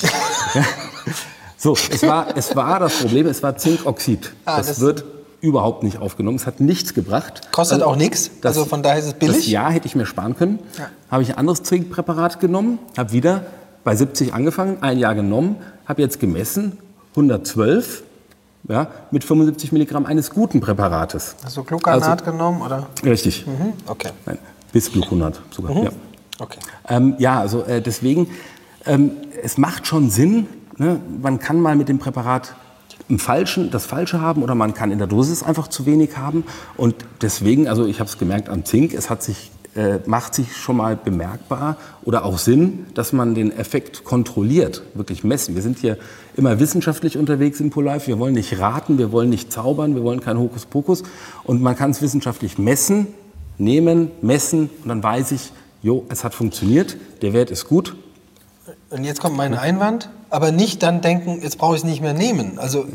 So, es war das Problem, es war Zinkoxid. Das wird überhaupt nicht aufgenommen, es hat nichts gebracht. Kostet auch nichts, also von daher ist es billig? Das Jahr hätte ich mir sparen können. Habe ich ein anderes Zinkpräparat genommen, habe wieder bei 70 angefangen, 1 Jahr genommen, habe jetzt gemessen, 112, mit 75 Milligramm eines guten Präparates. Hast du Gluconat genommen, oder? Richtig. Okay. Nein, bis Gluconat sogar, ja. Okay. Also deswegen, es macht schon Sinn, ne? Man kann mal mit dem Präparat das Falsche haben oder man kann in der Dosis einfach zu wenig haben. Und deswegen, also ich habe es gemerkt am Zink, macht sich schon mal bemerkbar oder auch Sinn, dass man den Effekt kontrolliert, wirklich messen. Wir sind hier immer wissenschaftlich unterwegs in ProLife. Wir wollen nicht raten, wir wollen nicht zaubern, wir wollen kein Hokuspokus. Und man kann es wissenschaftlich messen, messen und dann weiß ich, es hat funktioniert, der Wert ist gut. Und jetzt kommt mein Einwand, aber nicht dann denken, jetzt brauche ich es nicht mehr nehmen. Also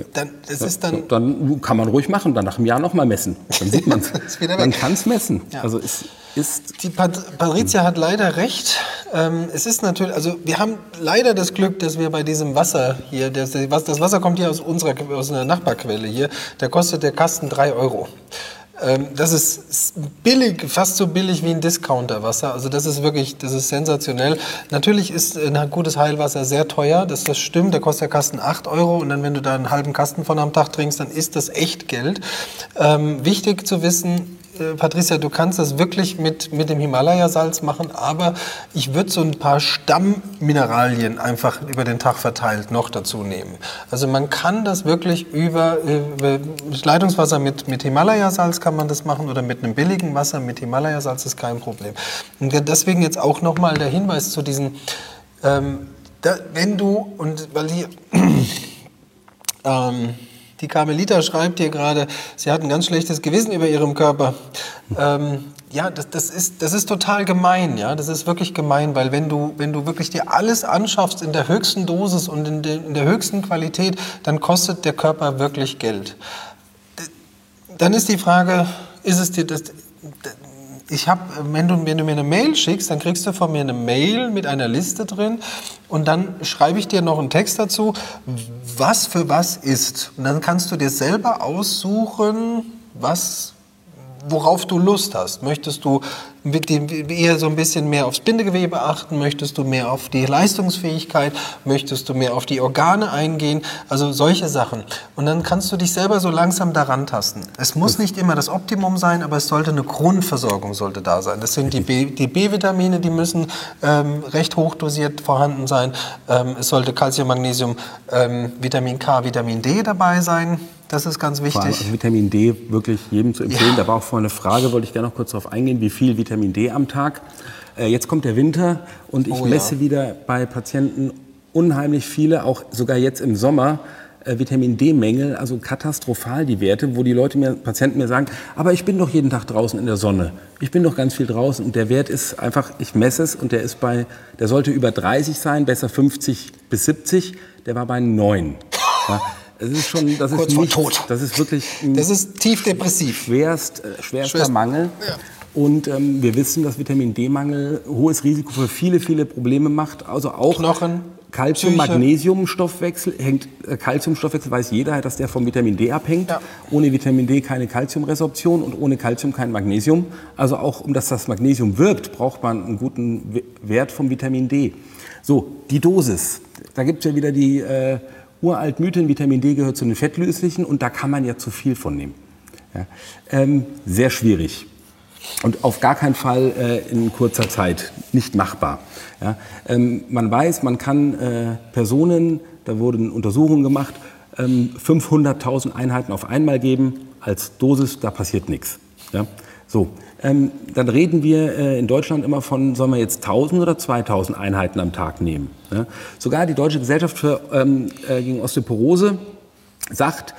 dann kann man ruhig machen, dann nach einem Jahr nochmal messen. Dann sieht man es. Man kann es messen. Ja. Also die Patricia hat leider recht. Es ist natürlich, also wir haben leider das Glück, dass wir bei diesem Wasser hier, das Wasser kommt hier aus einer Nachbarquelle hier, da kostet der Kasten 3 €. Das ist billig, fast so billig wie ein Discounterwasser. Also das ist sensationell. Natürlich ist ein gutes Heilwasser sehr teuer, das stimmt. Da kostet der Kasten 8 € und dann, wenn du da einen halben Kasten von am Tag trinkst, dann ist das echt Geld. Wichtig zu wissen, Patricia, du kannst das wirklich mit dem Himalaya-Salz machen, aber ich würde so ein paar Stammmineralien einfach über den Tag verteilt noch dazu nehmen. Also man kann das wirklich über Leitungswasser mit Himalaya-Salz kann man das machen oder mit einem billigen Wasser mit Himalaya-Salz ist kein Problem. Und deswegen jetzt auch nochmal der Hinweis zu diesen, wenn du, und weil die Carmelita schreibt hier gerade, sie hat ein ganz schlechtes Gewissen über ihrem Körper. Ja, das ist total gemein, ja, das ist wirklich gemein, weil wenn du wirklich dir alles anschaffst in der höchsten Dosis und in der höchsten Qualität, dann kostet der Körper wirklich Geld. Dann ist die Frage, ist es dir das... wenn du mir eine Mail schickst, dann kriegst du von mir eine Mail mit einer Liste drin und dann schreibe ich dir noch einen Text dazu, was für was ist. Und dann kannst du dir selber aussuchen, worauf du Lust hast. Möchtest du eher so ein bisschen mehr aufs Bindegewebe achten? Möchtest du mehr auf die Leistungsfähigkeit? Möchtest du mehr auf die Organe eingehen? Also solche Sachen. Und dann kannst du dich selber so langsam daran tasten. Es muss nicht immer das Optimum sein, aber es sollte eine Grundversorgung sollte da sein. Das sind die B-Vitamine, die müssen recht hoch dosiert vorhanden sein. Es sollte Calcium, Magnesium, Vitamin K, Vitamin D dabei sein. Das ist ganz wichtig. Also Vitamin D wirklich jedem zu empfehlen. Ja. Da war auch vorhin eine Frage, wollte ich gerne noch kurz darauf eingehen, wie viel Vitamin D am Tag. Jetzt kommt der Winter und ich messe wieder bei Patienten unheimlich viele, auch sogar jetzt im Sommer, Vitamin D-Mängel, also katastrophal die Werte, wo die Patienten mir sagen, aber ich bin doch jeden Tag draußen in der Sonne. Ich bin doch ganz viel draußen und der Wert ist einfach, ich messe es und der sollte über 30 sein, besser 50 bis 70, der war bei 9. Ja. Das ist schon, das kurz ist vor nicht, Tod. Das ist wirklich das ist tief depressiv. Schwerster Mangel. Ja. Und wir wissen, dass Vitamin D-Mangel hohes Risiko für viele, viele Probleme macht. Also auch Knochen, Calcium, Magnesiumstoffwechsel Calciumstoffwechsel weiß jeder, dass der vom Vitamin D abhängt. Ja. Ohne Vitamin D keine Calciumresorption und ohne Calcium kein Magnesium. Also auch, um dass das Magnesium wirkt, braucht man einen guten Wert vom Vitamin D. So, die Dosis. Da gibt es ja wieder die uralt Mythen, Vitamin D gehört zu den fettlöslichen und da kann man ja zu viel von nehmen. Ja. Sehr schwierig und auf gar keinen Fall in kurzer Zeit, nicht machbar. Ja. Man weiß, man kann Personen, da wurden Untersuchungen gemacht, 500.000 Einheiten auf einmal geben als Dosis, da passiert nichts. Ja. So, dann reden wir in Deutschland immer von, sollen wir jetzt 1000 oder 2000 Einheiten am Tag nehmen. Ja? Sogar die Deutsche Gesellschaft gegen Osteoporose sagt,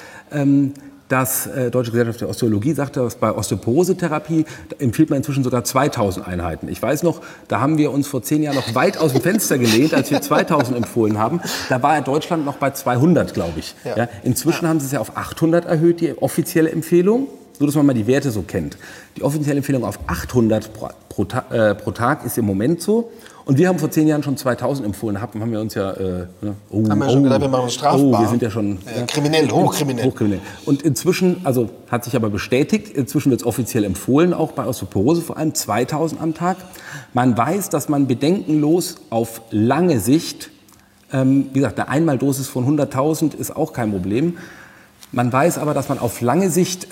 Deutsche Gesellschaft der Osteologie sagt, dass bei Osteoporosetherapie empfiehlt man inzwischen sogar 2000 Einheiten. Ich weiß noch, da haben wir uns vor 10 Jahren noch weit aus dem Fenster gelehnt, als wir 2000 empfohlen haben. Da war Deutschland noch bei 200, glaube ich. Ja. Ja? Inzwischen haben sie es ja auf 800 erhöht, die offizielle Empfehlung. So, dass man mal die Werte so kennt. Die offizielle Empfehlung auf 800 pro Tag ist im Moment so. Und wir haben vor 10 Jahren schon 2000 empfohlen. Haben wir uns ja... haben wir schon gedacht, wir machen uns strafbar. Wir sind ja schon... kriminell, hochkriminell. Und inzwischen, also hat sich aber bestätigt, inzwischen wird es offiziell empfohlen, auch bei Osteoporose vor allem 2000 am Tag. Man weiß, dass man bedenkenlos auf lange Sicht, wie gesagt, eine Einmaldosis von 100.000 ist auch kein Problem. Man weiß aber, dass man auf lange Sicht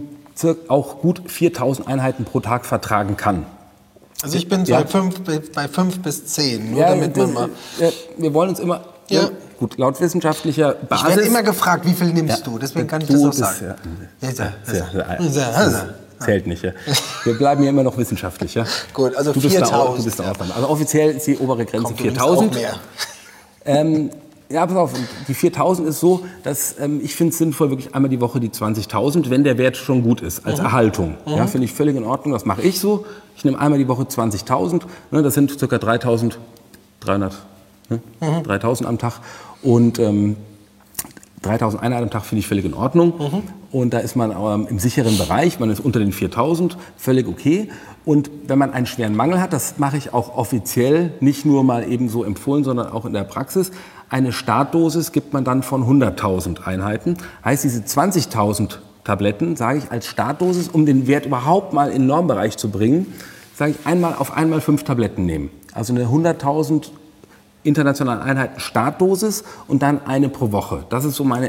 auch gut 4000 Einheiten pro Tag vertragen kann. Also ich bin bei 5 bis 10, nur damit man mal... wir wollen uns immer... Ja. Gut, laut wissenschaftlicher Basis... Ich werde immer gefragt, wie viel nimmst du? Deswegen kann ich das auch sagen. Zählt nicht, ja. Wir bleiben ja immer noch wissenschaftlich, ja. Gut, also 4000. Du bist da auch dran. Also offiziell ist die obere Grenze 4000. Ja, pass auf, die 4.000 ist so, dass ich finde es sinnvoll, wirklich einmal die Woche die 20.000, wenn der Wert schon gut ist, als Erhaltung. Ja, finde ich völlig in Ordnung, das mache ich so. Ich nehme einmal die Woche 20.000, ne, das sind ca. 3.300, 3.000 am Tag. Und 3.000 Einheiten am Tag finde ich völlig in Ordnung. Und da ist man im sicheren Bereich, man ist unter den 4.000, völlig okay. Und wenn man einen schweren Mangel hat, das mache ich auch offiziell, nicht nur mal eben so empfohlen, sondern auch in der Praxis, eine Startdosis gibt man dann von 100.000 Einheiten. Heißt, diese 20.000 Tabletten, sage ich als Startdosis, um den Wert überhaupt mal in den Normbereich zu bringen, sage ich auf einmal 5 Tabletten nehmen. Also eine 100.000 internationalen Einheiten Startdosis und dann eine pro Woche. Das ist so meine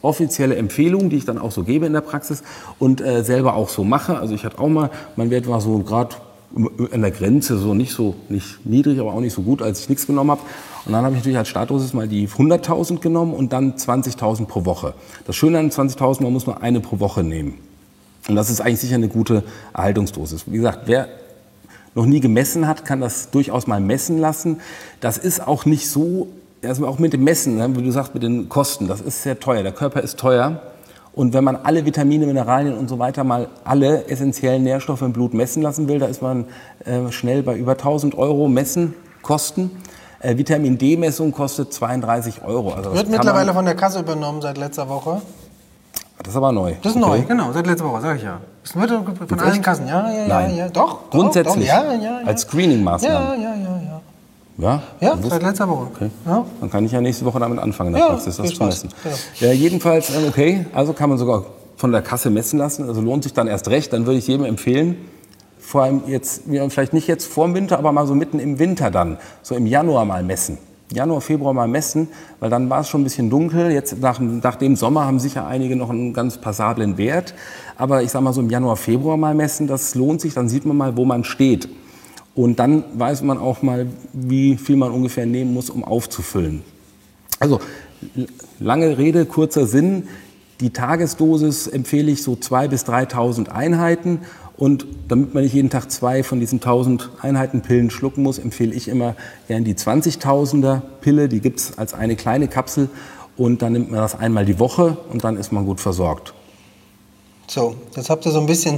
offizielle Empfehlung, die ich dann auch so gebe in der Praxis und selber auch so mache. Also ich hatte auch mal, mein Wert war so gerade an der Grenze, so nicht niedrig, aber auch nicht so gut, als ich nichts genommen habe. Und dann habe ich natürlich als Startdosis mal die 100.000 genommen und dann 20.000 pro Woche. Das Schöne an 20.000, man muss nur eine pro Woche nehmen. Und das ist eigentlich sicher eine gute Erhaltungsdosis. Wie gesagt, wer noch nie gemessen hat, kann das durchaus mal messen lassen. Das ist auch nicht so, also auch mit dem Messen, wie du sagst, mit den Kosten, das ist sehr teuer. Der Körper ist teuer. Und wenn man alle Vitamine, Mineralien und so weiter mal alle essentiellen Nährstoffe im Blut messen lassen will, da ist man schnell bei über 1.000 Euro Kosten. Vitamin D-Messung kostet 32 Euro. Also wird mittlerweile von der Kasse übernommen seit letzter Woche. Das ist aber neu. Das ist neu, genau, seit letzter Woche, sag ich ja. Das wird von allen Kassen, ja. Doch. Grundsätzlich, ja. als Screening-Maßnahme. Ja, seit letzter Woche. Okay. Ja. Dann kann ich ja nächste Woche damit anfangen, in der Praxis das zu messen. Ja, jedenfalls, okay, also kann man sogar von der Kasse messen lassen. Also lohnt sich dann erst recht. Dann würde ich jedem empfehlen, vor allem jetzt, vielleicht nicht jetzt vor dem Winter, aber mal so mitten im Winter dann, so im Januar mal messen. Januar, Februar mal messen, weil dann war es schon ein bisschen dunkel. Jetzt nach dem Sommer haben sicher einige noch einen ganz passablen Wert. Aber ich sage mal so im Januar, Februar mal messen, das lohnt sich. Dann sieht man mal, wo man steht. Und dann weiß man auch mal, wie viel man ungefähr nehmen muss, um aufzufüllen. Also lange Rede, kurzer Sinn. Die Tagesdosis empfehle ich so 2.000 bis 3.000 Einheiten. Und damit man nicht jeden Tag 2 von diesen 1.000 Einheiten Pillen schlucken muss, empfehle ich immer gern die 20.000er Pille. Die gibt es als eine kleine Kapsel. Und dann nimmt man das einmal die Woche und dann ist man gut versorgt. So, jetzt habt ihr so ein bisschen...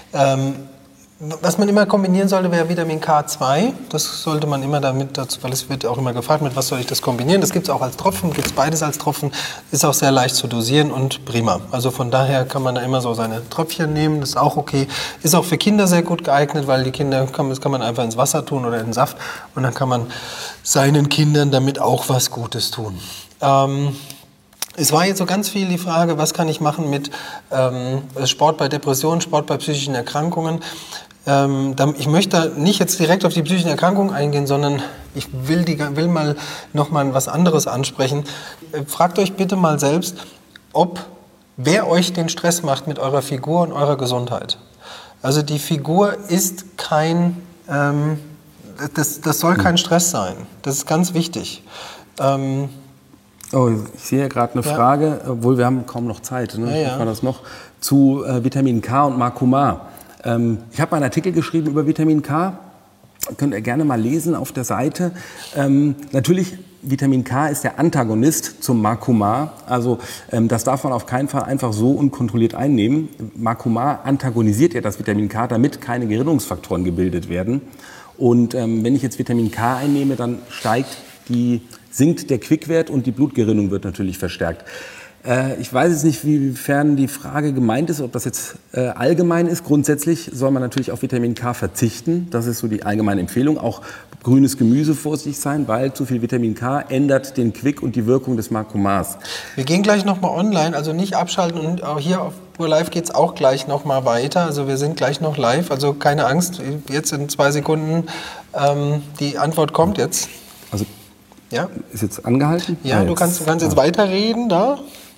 was man immer kombinieren sollte, wäre Vitamin K2. Das sollte man immer damit, weil es wird auch immer gefragt, mit was soll ich das kombinieren. Das gibt es auch als Tropfen, gibt es beides als Tropfen. Ist auch sehr leicht zu dosieren und prima. Also von daher kann man da immer so seine Tröpfchen nehmen, das ist auch okay. Ist auch für Kinder sehr gut geeignet, weil die Kinder, das kann man einfach ins Wasser tun oder in den Saft. Und dann kann man seinen Kindern damit auch was Gutes tun. Es war jetzt so ganz viel die Frage, was kann ich machen mit Sport bei Depressionen, Sport bei psychischen Erkrankungen. Ich möchte nicht jetzt direkt auf die psychischen Erkrankungen eingehen, sondern ich will mal noch mal was anderes ansprechen. Fragt euch bitte mal selbst, wer euch den Stress macht mit eurer Figur und eurer Gesundheit. Also die Figur ist das soll kein Stress sein. Das ist ganz wichtig. Oh, ich sehe ja gerade eine Frage, obwohl wir haben kaum noch Zeit. Ne? War das noch zu Vitamin K und Makoma. Ich habe einen Artikel geschrieben über Vitamin K. Könnt ihr gerne mal lesen auf der Seite. Natürlich, Vitamin K ist der Antagonist zum Makoma. Also das darf man auf keinen Fall einfach so unkontrolliert einnehmen. Makoma antagonisiert ja das Vitamin K, damit keine Gerinnungsfaktoren gebildet werden. Und wenn ich jetzt Vitamin K einnehme, dann sinkt der Quickwert und die Blutgerinnung wird natürlich verstärkt. Ich weiß jetzt nicht, wiefern die Frage gemeint ist, ob das jetzt allgemein ist. Grundsätzlich soll man natürlich auf Vitamin K verzichten. Das ist so die allgemeine Empfehlung. Auch grünes Gemüse vorsichtig sein, weil zu viel Vitamin K ändert den Quick und die Wirkung des Makomas. Wir gehen gleich nochmal online, also nicht abschalten. Und auch hier auf PurLife geht es auch gleich nochmal weiter. Also wir sind gleich noch live, also keine Angst. Jetzt in 2 Sekunden, die Antwort kommt jetzt. Also ist jetzt angehalten? Ja, du kannst jetzt weiterreden da.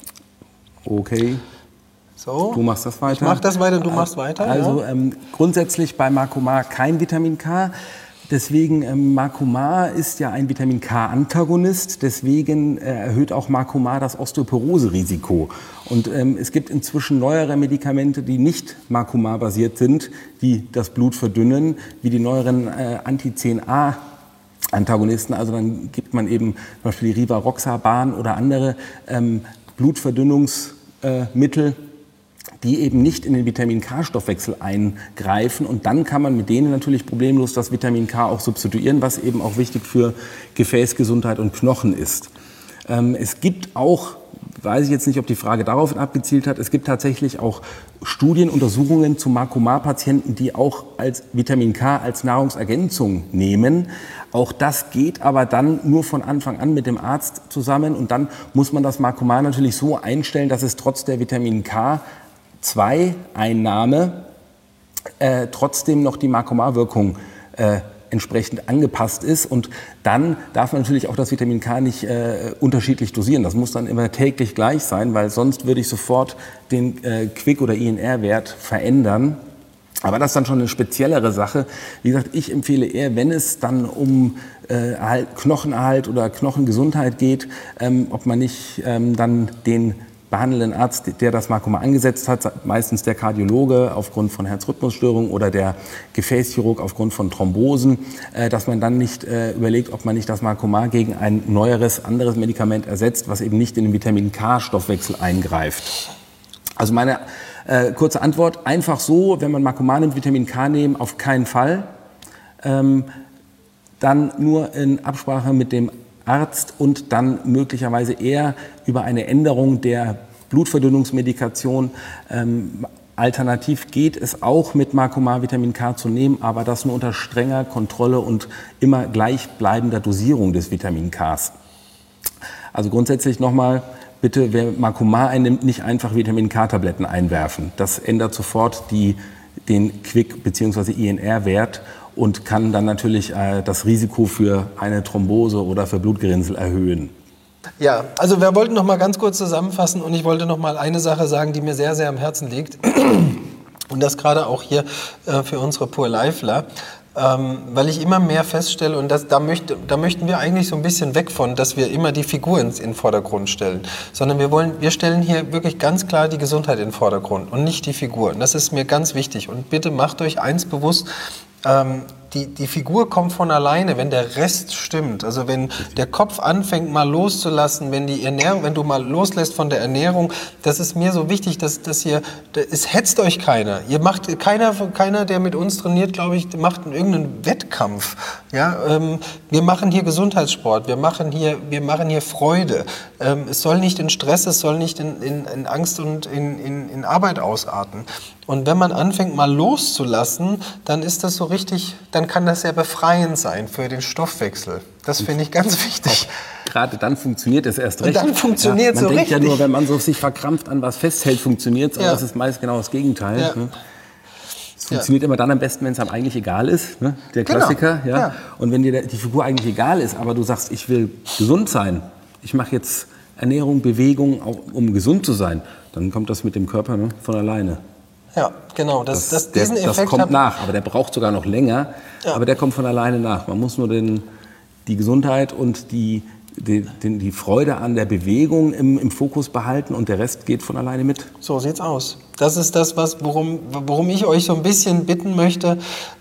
Okay. So. Du machst das weiter. Ich mach das weiter, du machst weiter. Also grundsätzlich bei Makoma kein Vitamin K. Deswegen, Makoma ist ja ein Vitamin K-Antagonist. Deswegen erhöht auch Makoma das Osteoporose-Risiko. Und es gibt inzwischen neuere Medikamente, die nicht Makoma-basiert sind, die das Blut verdünnen, wie die neueren Anti-10A-Antagonisten. Also dann gibt man eben zum Beispiel die Rivaroxaban oder andere Blutverdünnungsmittel, die eben nicht in den Vitamin-K-Stoffwechsel eingreifen. Und dann kann man mit denen natürlich problemlos das Vitamin K auch substituieren, was eben auch wichtig für Gefäßgesundheit und Knochen ist. Es gibt auch, weiß ich jetzt nicht, ob die Frage darauf abgezielt hat, es gibt tatsächlich auch Studien, Untersuchungen zu Makoma-Patienten, die auch als Vitamin K als Nahrungsergänzung nehmen. Auch das geht aber dann nur von Anfang an mit dem Arzt zusammen. Und dann muss man das Makoma natürlich so einstellen, dass es trotz der Vitamin K2-Einnahme trotzdem noch die Makoma-Wirkung entsprechend angepasst ist. Und dann darf man natürlich auch das Vitamin K nicht unterschiedlich dosieren. Das muss dann immer täglich gleich sein, weil sonst würde ich sofort den Quick- oder INR-Wert verändern. Aber das ist dann schon eine speziellere Sache. Wie gesagt, ich empfehle eher, wenn es dann um Knochenerhalt oder Knochengesundheit geht, ob man nicht dann den behandelnden Arzt, der das Makoma angesetzt hat, meistens der Kardiologe aufgrund von Herzrhythmusstörungen oder der Gefäßchirurg aufgrund von Thrombosen, dass man dann nicht überlegt, ob man nicht das Makoma gegen ein neueres, anderes Medikament ersetzt, was eben nicht in den Vitamin-K-Stoffwechsel eingreift. Also meine kurze Antwort, einfach so, wenn man Makoma nimmt, Vitamin K nehmen, auf keinen Fall. Dann nur in Absprache mit dem Arzt und dann möglicherweise eher über eine Änderung der Blutverdünnungsmedikation. Alternativ geht es auch mit Makoma Vitamin K zu nehmen, aber das nur unter strenger Kontrolle und immer gleichbleibender Dosierung des Vitamin Ks. Also grundsätzlich nochmal, bitte, wer Makoma einnimmt, nicht einfach Vitamin K-Tabletten einwerfen. Das ändert sofort den Quick- bzw. INR-Wert und kann dann natürlich das Risiko für eine Thrombose oder für Blutgerinnsel erhöhen. Ja, also wir wollten noch mal ganz kurz zusammenfassen und ich wollte noch mal eine Sache sagen, die mir sehr, sehr am Herzen liegt. Und das gerade auch hier für unsere Pure Lifeler. Weil ich immer mehr feststelle, und da möchten wir eigentlich so ein bisschen weg von, dass wir immer die Figur in den Vordergrund stellen, sondern wir stellen hier wirklich ganz klar die Gesundheit in den Vordergrund und nicht die Figur. Und das ist mir ganz wichtig. Und bitte macht euch eins bewusst, die Figur kommt von alleine, wenn der Rest stimmt. Also wenn der Kopf anfängt mal loszulassen, wenn die Ernährung, wenn du mal loslässt von der Ernährung, das ist mir so wichtig, dass es hetzt euch keiner. Ihr macht keiner, der mit uns trainiert, glaube ich, macht irgendeinen Wettkampf. Ja, wir machen hier Gesundheitssport, wir machen hier Freude. Es soll nicht in Stress, es soll nicht in Angst und in Arbeit ausarten. Und wenn man anfängt mal loszulassen, dann ist das so richtig, dann kann das sehr befreiend sein für den Stoffwechsel. Das finde ich ganz wichtig. Gerade dann funktioniert es erst recht. Und dann funktioniert es so richtig. Man denkt ja nur, wenn man so sich verkrampft an was festhält, funktioniert es, aber das ist meist genau das Gegenteil. Ja. Ne? Es funktioniert immer dann am besten, wenn es einem eigentlich egal ist, ne? Der Klassiker. Genau. Ja. Und wenn dir die Figur eigentlich egal ist, aber du sagst, ich will gesund sein, ich mache jetzt Ernährung, Bewegung, auch, um gesund zu sein, dann kommt das mit dem Körper, ne, von alleine. Ja, genau. Das kommt nach, aber der braucht sogar noch länger, aber der kommt von alleine nach. Man muss nur die Gesundheit und die Freude an der Bewegung im Fokus behalten und der Rest geht von alleine mit. So sieht's aus. Das ist das, worum ich euch so ein bisschen bitten möchte.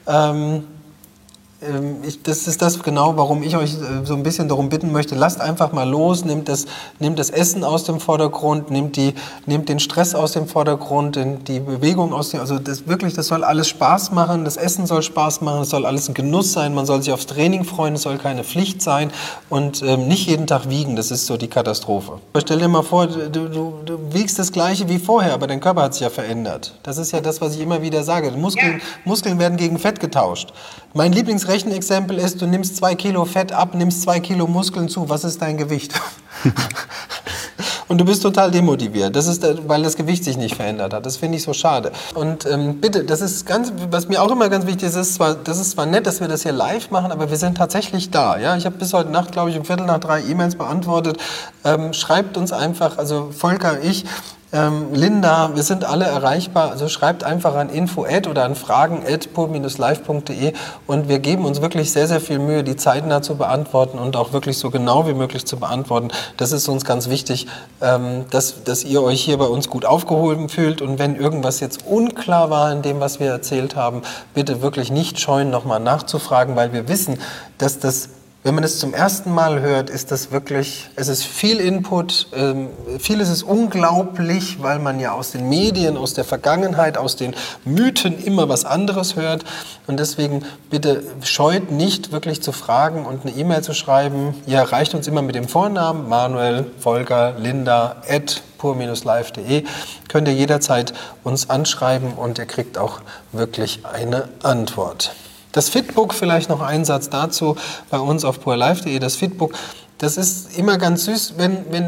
Das ist das genau, warum ich euch so ein bisschen darum bitten möchte, lasst einfach mal los, nehmt das Essen aus dem Vordergrund, nehmt den Stress aus dem Vordergrund, die Bewegung aus dem, also das soll alles Spaß machen, das Essen soll Spaß machen, es soll alles ein Genuss sein, man soll sich aufs Training freuen, es soll keine Pflicht sein und nicht jeden Tag wiegen, das ist so die Katastrophe. Stell dir mal vor, du wiegst das Gleiche wie vorher, aber dein Körper hat sich ja verändert. Das ist ja das, was ich immer wieder sage, Muskeln werden gegen Fett getauscht. Mein Lieblingsrechenexempel ist, du nimmst 2 Kilo Fett ab, nimmst 2 Kilo Muskeln zu. Was ist dein Gewicht? Und du bist total demotiviert. Das ist, weil das Gewicht sich nicht verändert hat. Das finde ich so schade. Und bitte, das ist was mir auch immer ganz wichtig ist, das ist zwar nett, dass wir das hier live machen, aber wir sind tatsächlich da. Ja? Ich habe bis heute Nacht, glaube ich, um 2:45 E-Mails beantwortet. Schreibt uns einfach, also Volker, ich, Linda, wir sind alle erreichbar, also schreibt einfach an info@ oder an fragen@pure-live.de und wir geben uns wirklich sehr, sehr viel Mühe, die zeitnah zu beantworten und auch wirklich so genau wie möglich zu beantworten. Das ist uns ganz wichtig, dass ihr euch hier bei uns gut aufgehoben fühlt und wenn irgendwas jetzt unklar war in dem, was wir erzählt haben, bitte wirklich nicht scheuen, nochmal nachzufragen, weil wir wissen, dass das, wenn man es zum ersten Mal hört, ist das wirklich, es ist viel Input, vieles ist unglaublich, weil man ja aus den Medien, aus der Vergangenheit, aus den Mythen immer was anderes hört. Und deswegen bitte scheut nicht, wirklich zu fragen und eine E-Mail zu schreiben. Ihr erreicht uns immer mit dem Vornamen, Manuel, Volker, Linda, @pure-live.de. Könnt ihr jederzeit uns anschreiben und ihr kriegt auch wirklich eine Antwort. Das Fitbook, vielleicht noch ein Satz dazu, bei uns auf purelife.de, das Fitbook, das ist immer ganz süß, wenn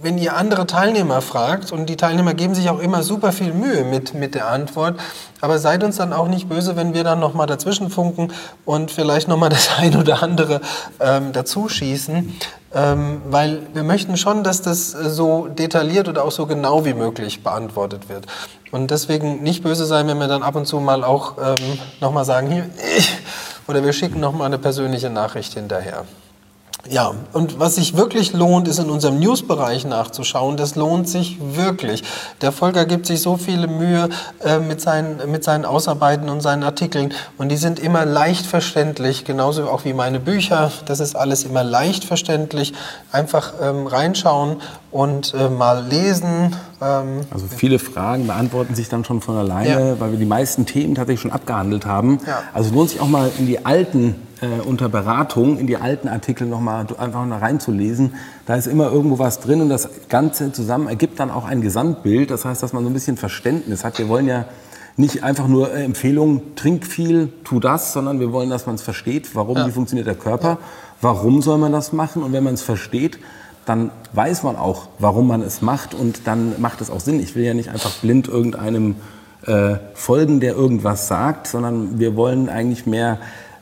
wenn ihr andere Teilnehmer fragt, und die Teilnehmer geben sich auch immer super viel Mühe mit der Antwort, aber seid uns dann auch nicht böse, wenn wir dann nochmal dazwischen funken und vielleicht nochmal das ein oder andere dazu schießen, weil wir möchten schon, dass das so detailliert oder auch so genau wie möglich beantwortet wird. Und deswegen nicht böse sein, wenn wir dann ab und zu mal auch nochmal sagen, hier, oder wir schicken nochmal eine persönliche Nachricht hinterher. Ja, und was sich wirklich lohnt, ist in unserem News-Bereich nachzuschauen. Das lohnt sich wirklich. Der Volker gibt sich so viele Mühe mit seinen Ausarbeiten und seinen Artikeln. Und die sind immer leicht verständlich, genauso auch wie meine Bücher. Das ist alles immer leicht verständlich. Einfach reinschauen und mal lesen. Also viele Fragen beantworten sich dann schon von alleine, weil wir die meisten Themen tatsächlich schon abgehandelt haben. Ja. Also es lohnt sich auch mal in die alten unter Beratung in die alten Artikel einfach mal reinzulesen. Da ist immer irgendwo was drin und das Ganze zusammen ergibt dann auch ein Gesamtbild. Das heißt, dass man so ein bisschen Verständnis hat. Wir wollen ja nicht einfach nur Empfehlungen, trink viel, tu das, sondern wir wollen, dass man es versteht, wie funktioniert der Körper, warum soll man das machen, und wenn man es versteht, dann weiß man auch, warum man es macht, und dann macht es auch Sinn. Ich will ja nicht einfach blind irgendeinem folgen, der irgendwas sagt, sondern wir wollen eigentlich mehr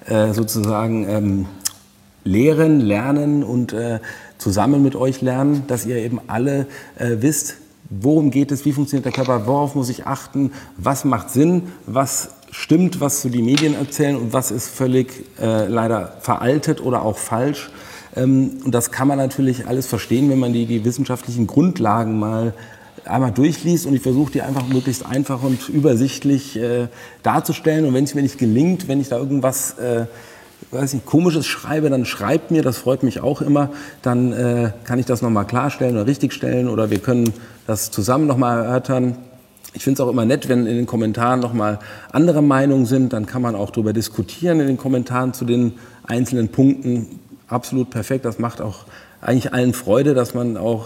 sozusagen lehren, lernen und zusammen mit euch lernen, dass ihr eben alle wisst, worum geht es, wie funktioniert der Körper, worauf muss ich achten, was macht Sinn, was stimmt, was so die Medien erzählen und was ist völlig leider veraltet oder auch falsch. Und das kann man natürlich alles verstehen, wenn man die wissenschaftlichen Grundlagen mal einmal durchliest, und ich versuche die einfach möglichst einfach und übersichtlich darzustellen. Und wenn es mir nicht gelingt, wenn ich da irgendwas Komisches schreibe, dann schreibt mir, das freut mich auch immer, dann kann ich das nochmal klarstellen oder richtigstellen, oder wir können das zusammen nochmal erörtern. Ich finde es auch immer nett, wenn in den Kommentaren nochmal andere Meinungen sind, dann kann man auch darüber diskutieren in den Kommentaren zu den einzelnen Punkten. Absolut perfekt, das macht auch eigentlich allen Freude, dass man auch,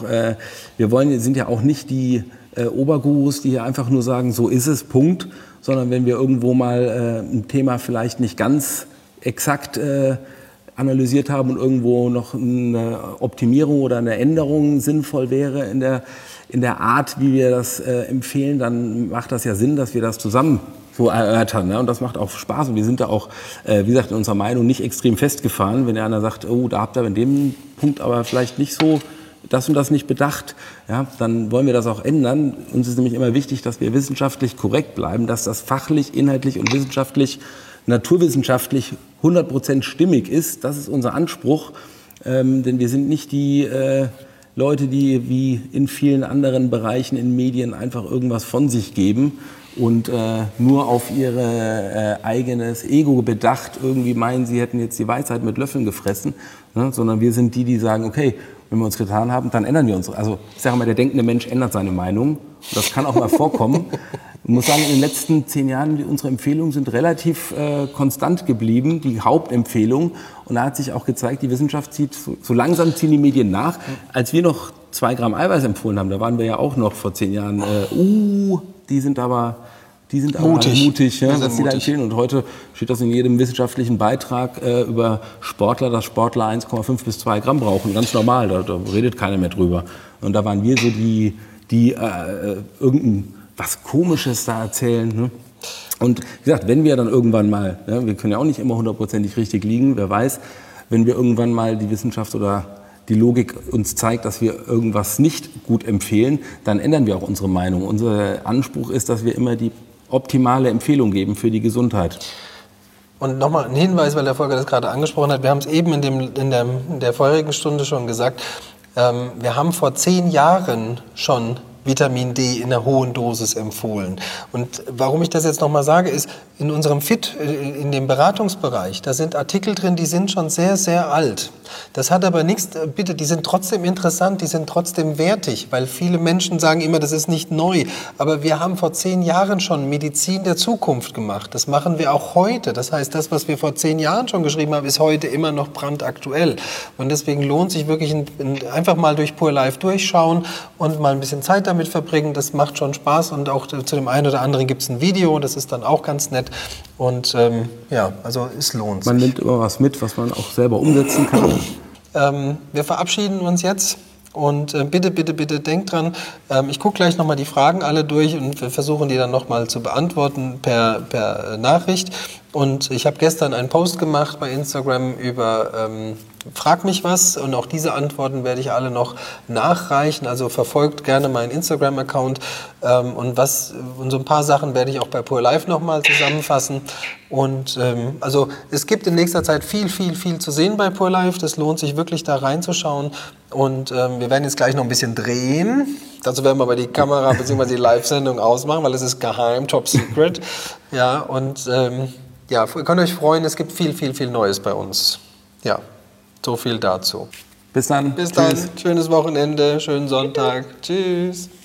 sind ja auch nicht die Obergurus, die hier einfach nur sagen, so ist es, Punkt, sondern wenn wir irgendwo mal ein Thema vielleicht nicht ganz exakt analysiert haben und irgendwo noch eine Optimierung oder eine Änderung sinnvoll wäre in der Art, wie wir das empfehlen, dann macht das ja Sinn, dass wir das zusammen so erörtern, ne? Und das macht auch Spaß, und wir sind da auch, wie gesagt, in unserer Meinung nicht extrem festgefahren. Wenn der einer sagt, oh, da habt ihr in dem Punkt aber vielleicht nicht so das und das nicht bedacht, ja, dann wollen wir das auch ändern. Uns ist nämlich immer wichtig, dass wir wissenschaftlich korrekt bleiben, dass das fachlich, inhaltlich und wissenschaftlich, naturwissenschaftlich 100% stimmig ist. Das ist unser Anspruch, denn wir sind nicht die Leute, die wie in vielen anderen Bereichen in Medien einfach irgendwas von sich geben und nur auf ihr eigenes Ego bedacht irgendwie meinen, sie hätten jetzt die Weisheit mit Löffeln gefressen, ne? Sondern wir sind die sagen, okay, wenn wir uns getan haben, dann ändern wir uns. Also ich sage mal, der denkende Mensch ändert seine Meinung. Das kann auch mal vorkommen. Ich muss sagen, in den letzten 10 Jahren, unsere Empfehlungen sind relativ konstant geblieben, die Hauptempfehlung. Und da hat sich auch gezeigt, die Wissenschaft so langsam ziehen die Medien nach. Als wir noch 2 Gramm Eiweiß empfohlen haben, da waren wir ja auch noch vor 10 Jahren, die sind aber mutig, ja, was die da empfehlen. Und heute steht das in jedem wissenschaftlichen Beitrag über Sportler, dass Sportler 1,5 bis 2 Gramm brauchen. Ganz normal, da redet keiner mehr drüber. Und da waren wir so die irgendein was Komisches da erzählen. Ne? Und wie gesagt, wenn wir dann irgendwann mal, wir können ja auch nicht immer 100%ig richtig liegen, wer weiß, wenn wir irgendwann mal die Wissenschaft oder die Logik uns zeigt, dass wir irgendwas nicht gut empfehlen, dann ändern wir auch unsere Meinung. Unser Anspruch ist, dass wir immer die optimale Empfehlung geben für die Gesundheit. Und nochmal ein Hinweis, weil der Volker das gerade angesprochen hat, wir haben es eben in der vorherigen Stunde schon gesagt, wir haben vor 10 Jahren schon Vitamin D in einer hohen Dosis empfohlen. Und warum ich das jetzt nochmal sage, ist, in unserem in dem Beratungsbereich, da sind Artikel drin, die sind schon sehr, sehr alt. Das hat aber nichts, bitte, die sind trotzdem interessant, die sind trotzdem wertig, weil viele Menschen sagen immer, das ist nicht neu. Aber wir haben vor 10 Jahren schon Medizin der Zukunft gemacht. Das machen wir auch heute. Das heißt, das, was wir vor 10 Jahren schon geschrieben haben, ist heute immer noch brandaktuell. Und deswegen lohnt sich wirklich einfach mal durch Pure Life durchschauen und mal ein bisschen Zeit damit verbringen. Das macht schon Spaß, und auch zu dem einen oder anderen gibt es ein Video, das ist dann auch ganz nett. Und also es lohnt sich. Man nimmt immer was mit, was man auch selber umsetzen kann. Wir verabschieden uns jetzt Und bitte, bitte, bitte denkt dran, ich gucke gleich nochmal die Fragen alle durch und wir versuchen die dann nochmal zu beantworten per Nachricht. Und ich habe gestern einen Post gemacht bei Instagram über Frag mich was, und auch diese Antworten werde ich alle noch nachreichen. Also verfolgt gerne meinen Instagram-Account und so ein paar Sachen werde ich auch bei Pur Live nochmal zusammenfassen. Und also es gibt in nächster Zeit viel zu sehen bei Pur Live. Das lohnt sich wirklich, da reinzuschauen. Und wir werden jetzt gleich noch ein bisschen drehen. Dazu werden wir aber die Kamera bzw. die Live-Sendung ausmachen, weil es ist geheim, top secret. Ja, und ja, ihr könnt euch freuen, es gibt viel Neues bei uns. Ja, so viel dazu. Bis dann. Bis dann. Schönes Wochenende, schönen Sonntag. Tschüss.